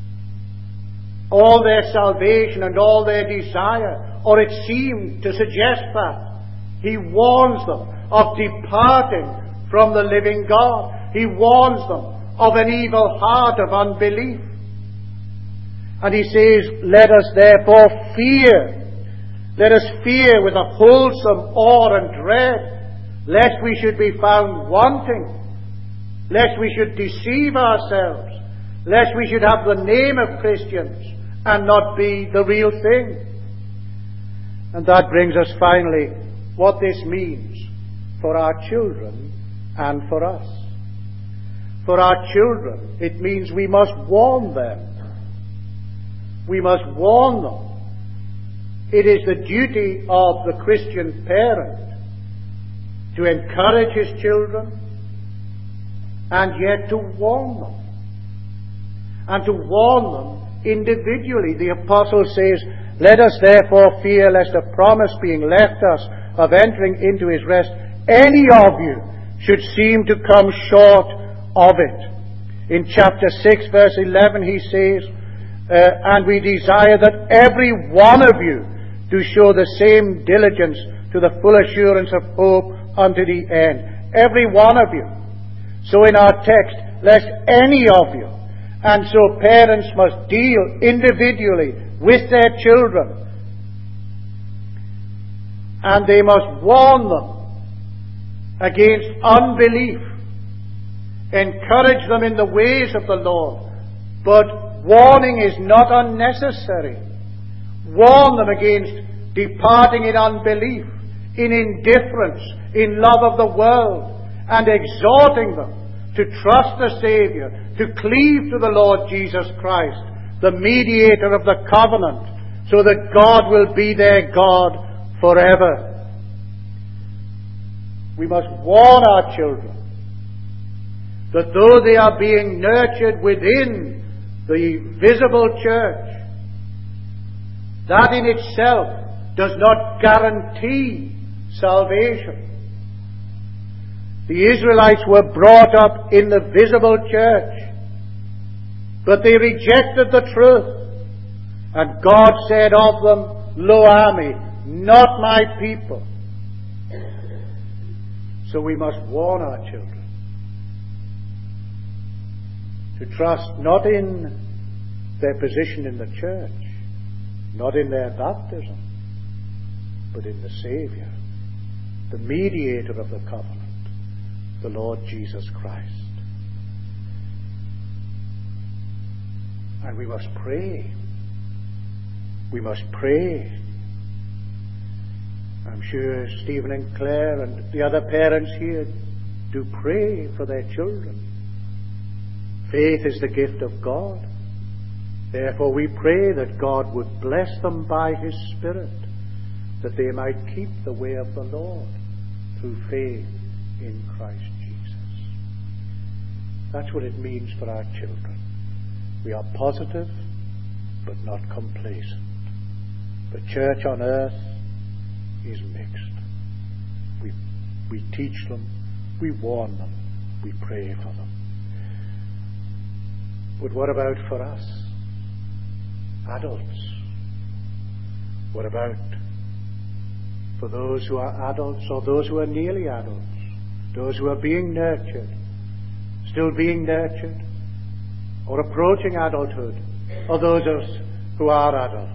Speaker 1: all their salvation and all their desire, or it seemed to suggest that, he warns them of departing from the living God. He warns them of an evil heart of unbelief. And he says, "Let us therefore fear. Let us fear with a wholesome awe and dread, lest we should be found wanting, lest we should deceive ourselves, lest we should have the name of Christians and not be the real thing." And that brings us finally what this means for our children and for us. For our children, it means we must warn them. We must warn them. It is the duty of the Christian parent to encourage his children and yet to warn them. And to warn them individually. The apostle says, "Let us therefore fear lest a promise being left us of entering into His rest, any of you should seem to come short of it." In chapter 6 verse 11 he says, "And we desire that every one of you do show the same diligence to the full assurance of hope unto the end." Every one of you. So in our text, lest any of you. And so parents must deal individually with their children. And they must warn them against unbelief. Encourage them in the ways of the Lord. But warning is not unnecessary. Warn them against departing in unbelief, in indifference, in love of the world, and exhorting them to trust the Saviour, to cleave to the Lord Jesus Christ, the mediator of the covenant, so that God will be their God forever. We must warn our children that though they are being nurtured within the visible church, that in itself does not guarantee salvation. The Israelites were brought up in the visible church, but they rejected the truth. And God said of them, Lo ami, not my people. So we must warn our children to trust not in their position in the church, not in their baptism, but in the Saviour, the mediator of the covenant, the Lord Jesus Christ. And we must pray. We must pray. I'm sure Stephen and Claire and the other parents here do pray for their children. Faith is the gift of God. Therefore we pray that God would bless them by His Spirit, that they might keep the way of the Lord through faith in Christ Jesus. That's what it means for our children. We are positive, but not complacent. The church on earth is mixed. We teach them, we warn them, we pray for them. But what about for us, adults? What about for those who are adults or those who are nearly adults? Those who are being nurtured, still being nurtured, or approaching adulthood, or those of us who are adults?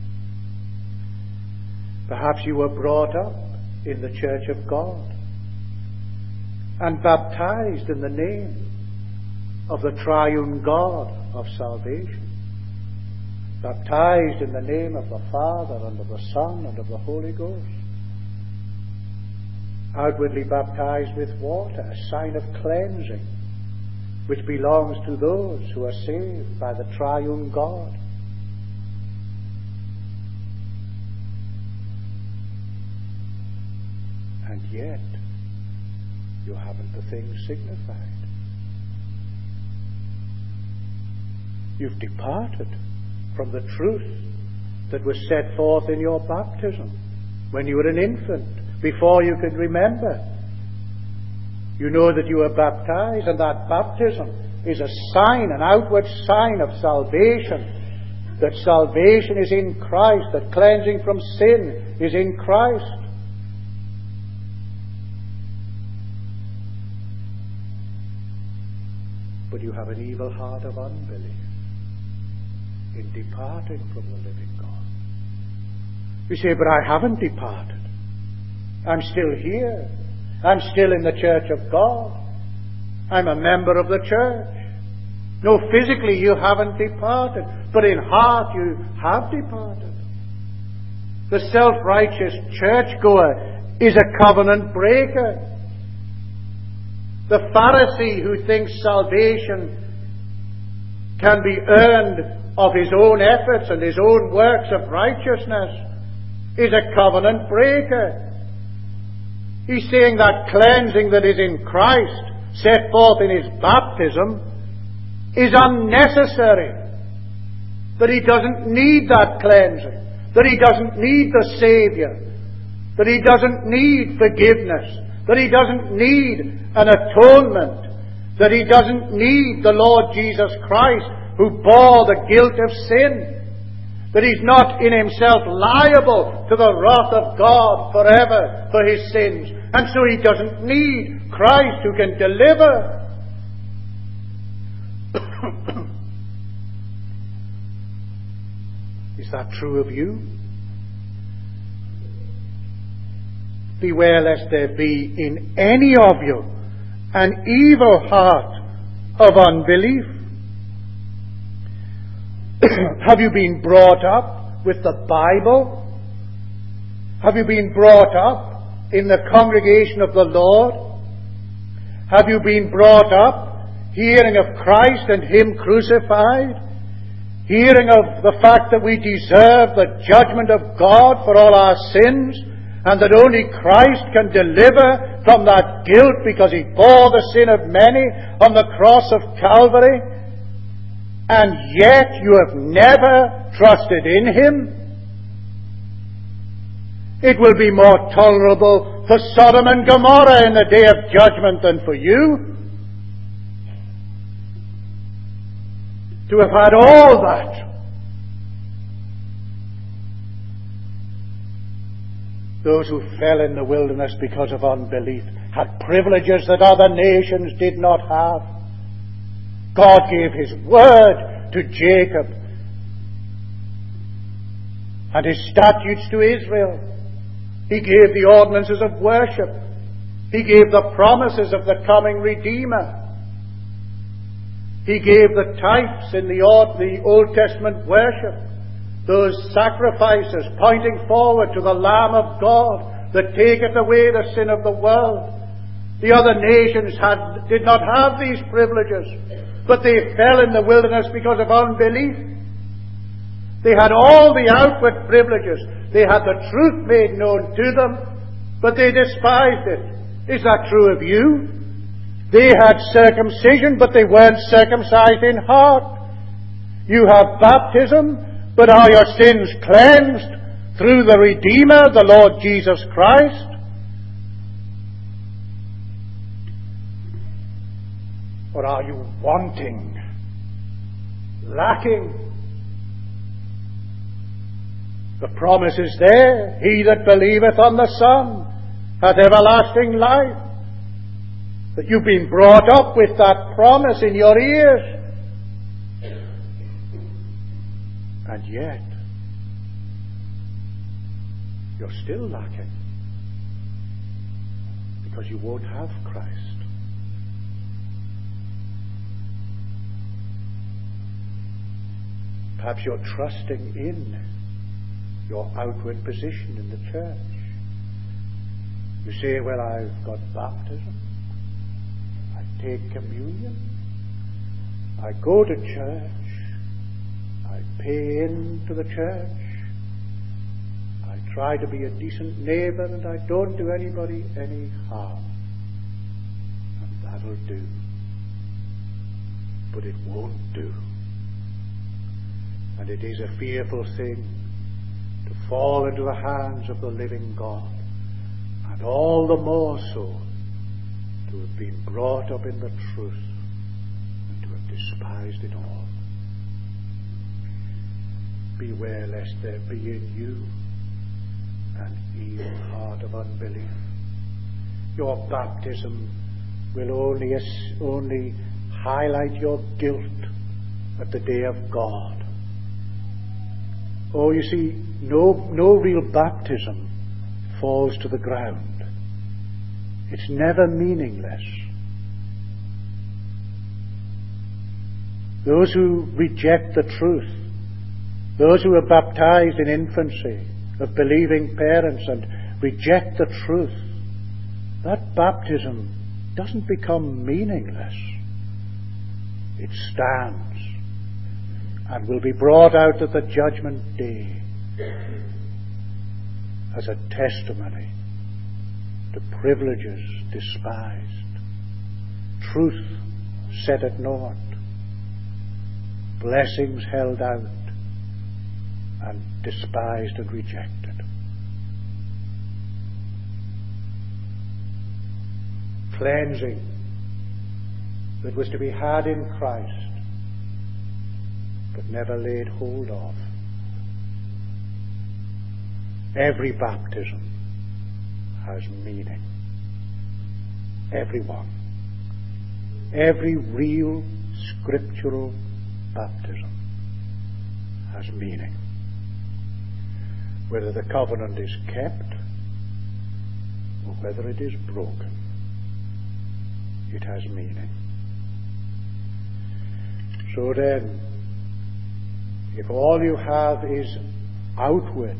Speaker 1: Perhaps you were brought up in the church of God and baptized in the name of the triune God of salvation. Baptized in the name of the Father and of the Son and of the Holy Ghost. Outwardly baptized with water, a sign of cleansing, which belongs to those who are saved by the triune God. And yet, you haven't the thing signified. You've departed from the truth that was set forth in your baptism when you were an infant, before you could remember. You know that you were baptized, and that baptism is a sign, an outward sign of salvation. That salvation is in Christ, that cleansing from sin is in Christ. But you have an evil heart of unbelief in departing from the living God. You say, but I haven't departed. I'm still here. I'm still in the church of God. I'm a member of the church. No, physically you haven't departed, but in heart you have departed. The self-righteous churchgoer is a covenant breaker. The Pharisee who thinks salvation can be earned of his own efforts and his own works of righteousness is a covenant breaker. He's saying that cleansing that is in Christ, set forth in his baptism, is unnecessary. That he doesn't need that cleansing. That he doesn't need the Saviour. That he doesn't need forgiveness. That he doesn't need an atonement. That he doesn't need the Lord Jesus Christ who bore the guilt of sin. That he's not in himself liable to the wrath of God forever for his sins. And so he doesn't need Christ who can deliver. Is that true of you? Beware lest there be in any of you an evil heart of unbelief. Have you been brought up with the Bible? Have you been brought up in the congregation of the Lord? Have you been brought up hearing of Christ and Him crucified? hearing of the fact that we deserve the judgment of God for all our sins, and that only Christ can deliver from that guilt because He bore the sin of many on the cross of Calvary, and yet you have never trusted in Him. It will be more tolerable for Sodom and Gomorrah in the day of judgment than for you. To have had all that. Those who fell in the wilderness because of unbelief had privileges that other nations did not have. God gave His word to Jacob and His statutes to Israel. He gave the ordinances of worship. He gave the promises of the coming Redeemer. He gave the types in the Old Testament worship, those sacrifices pointing forward to the Lamb of God that taketh away the sin of the world. The other nations did not have these privileges, but they fell in the wilderness because of unbelief. They had all the outward privileges. They had the truth made known to them, but they despised it. Is that true of you? They had circumcision, but they weren't circumcised in heart. You have baptism, but are your sins cleansed through the Redeemer, the Lord Jesus Christ? Or are you wanting, lacking? The promise is there. He that believeth on the Son hath everlasting life. That you've been brought up with that promise in your ears. And yet, you're still lacking. Because you won't have Christ. Perhaps you're trusting in your outward position in the church. You say, well, I've got baptism. I take communion. I go to church. I pay into the church. I try to be a decent neighbour and I don't do anybody any harm. And that'll do. But it won't do. And it is a fearful thing to fall into the hands of the living God, and all the more so to have been brought up in the truth and to have despised it all. Beware lest there be in you an evil heart of unbelief. Your baptism will only highlight your guilt at the day of God. Oh, you see, no real baptism falls to the ground. It's never meaningless. Those who reject the truth, those who are baptized in infancy, of believing parents, and reject the truth, that baptism doesn't become meaningless. It stands and will be brought out at the judgment day as a testimony to privileges despised, truth set at naught, blessings held out and despised and rejected. Cleansing that was to be had in Christ but never laid hold of. Every baptism has meaning. Every one. Every real scriptural baptism has meaning. Whether the covenant is kept or whether it is broken, it has meaning. So then, if all you have is outward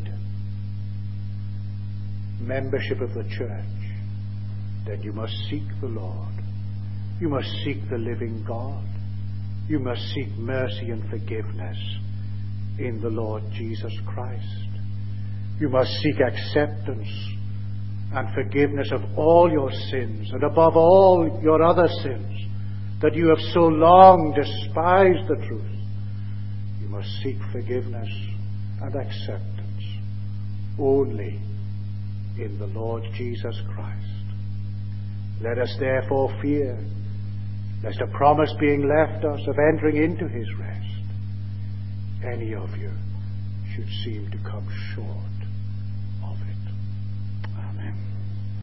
Speaker 1: membership of the church, then you must seek the Lord. You must seek the living God. You must seek mercy and forgiveness in the Lord Jesus Christ. You must seek acceptance and forgiveness of all your sins, and above all your other sins, that you have so long despised the truth. You must seek forgiveness and acceptance only in the Lord Jesus Christ. Let us therefore fear, lest a promise being left us of entering into his rest, any of you should seem to come short of it.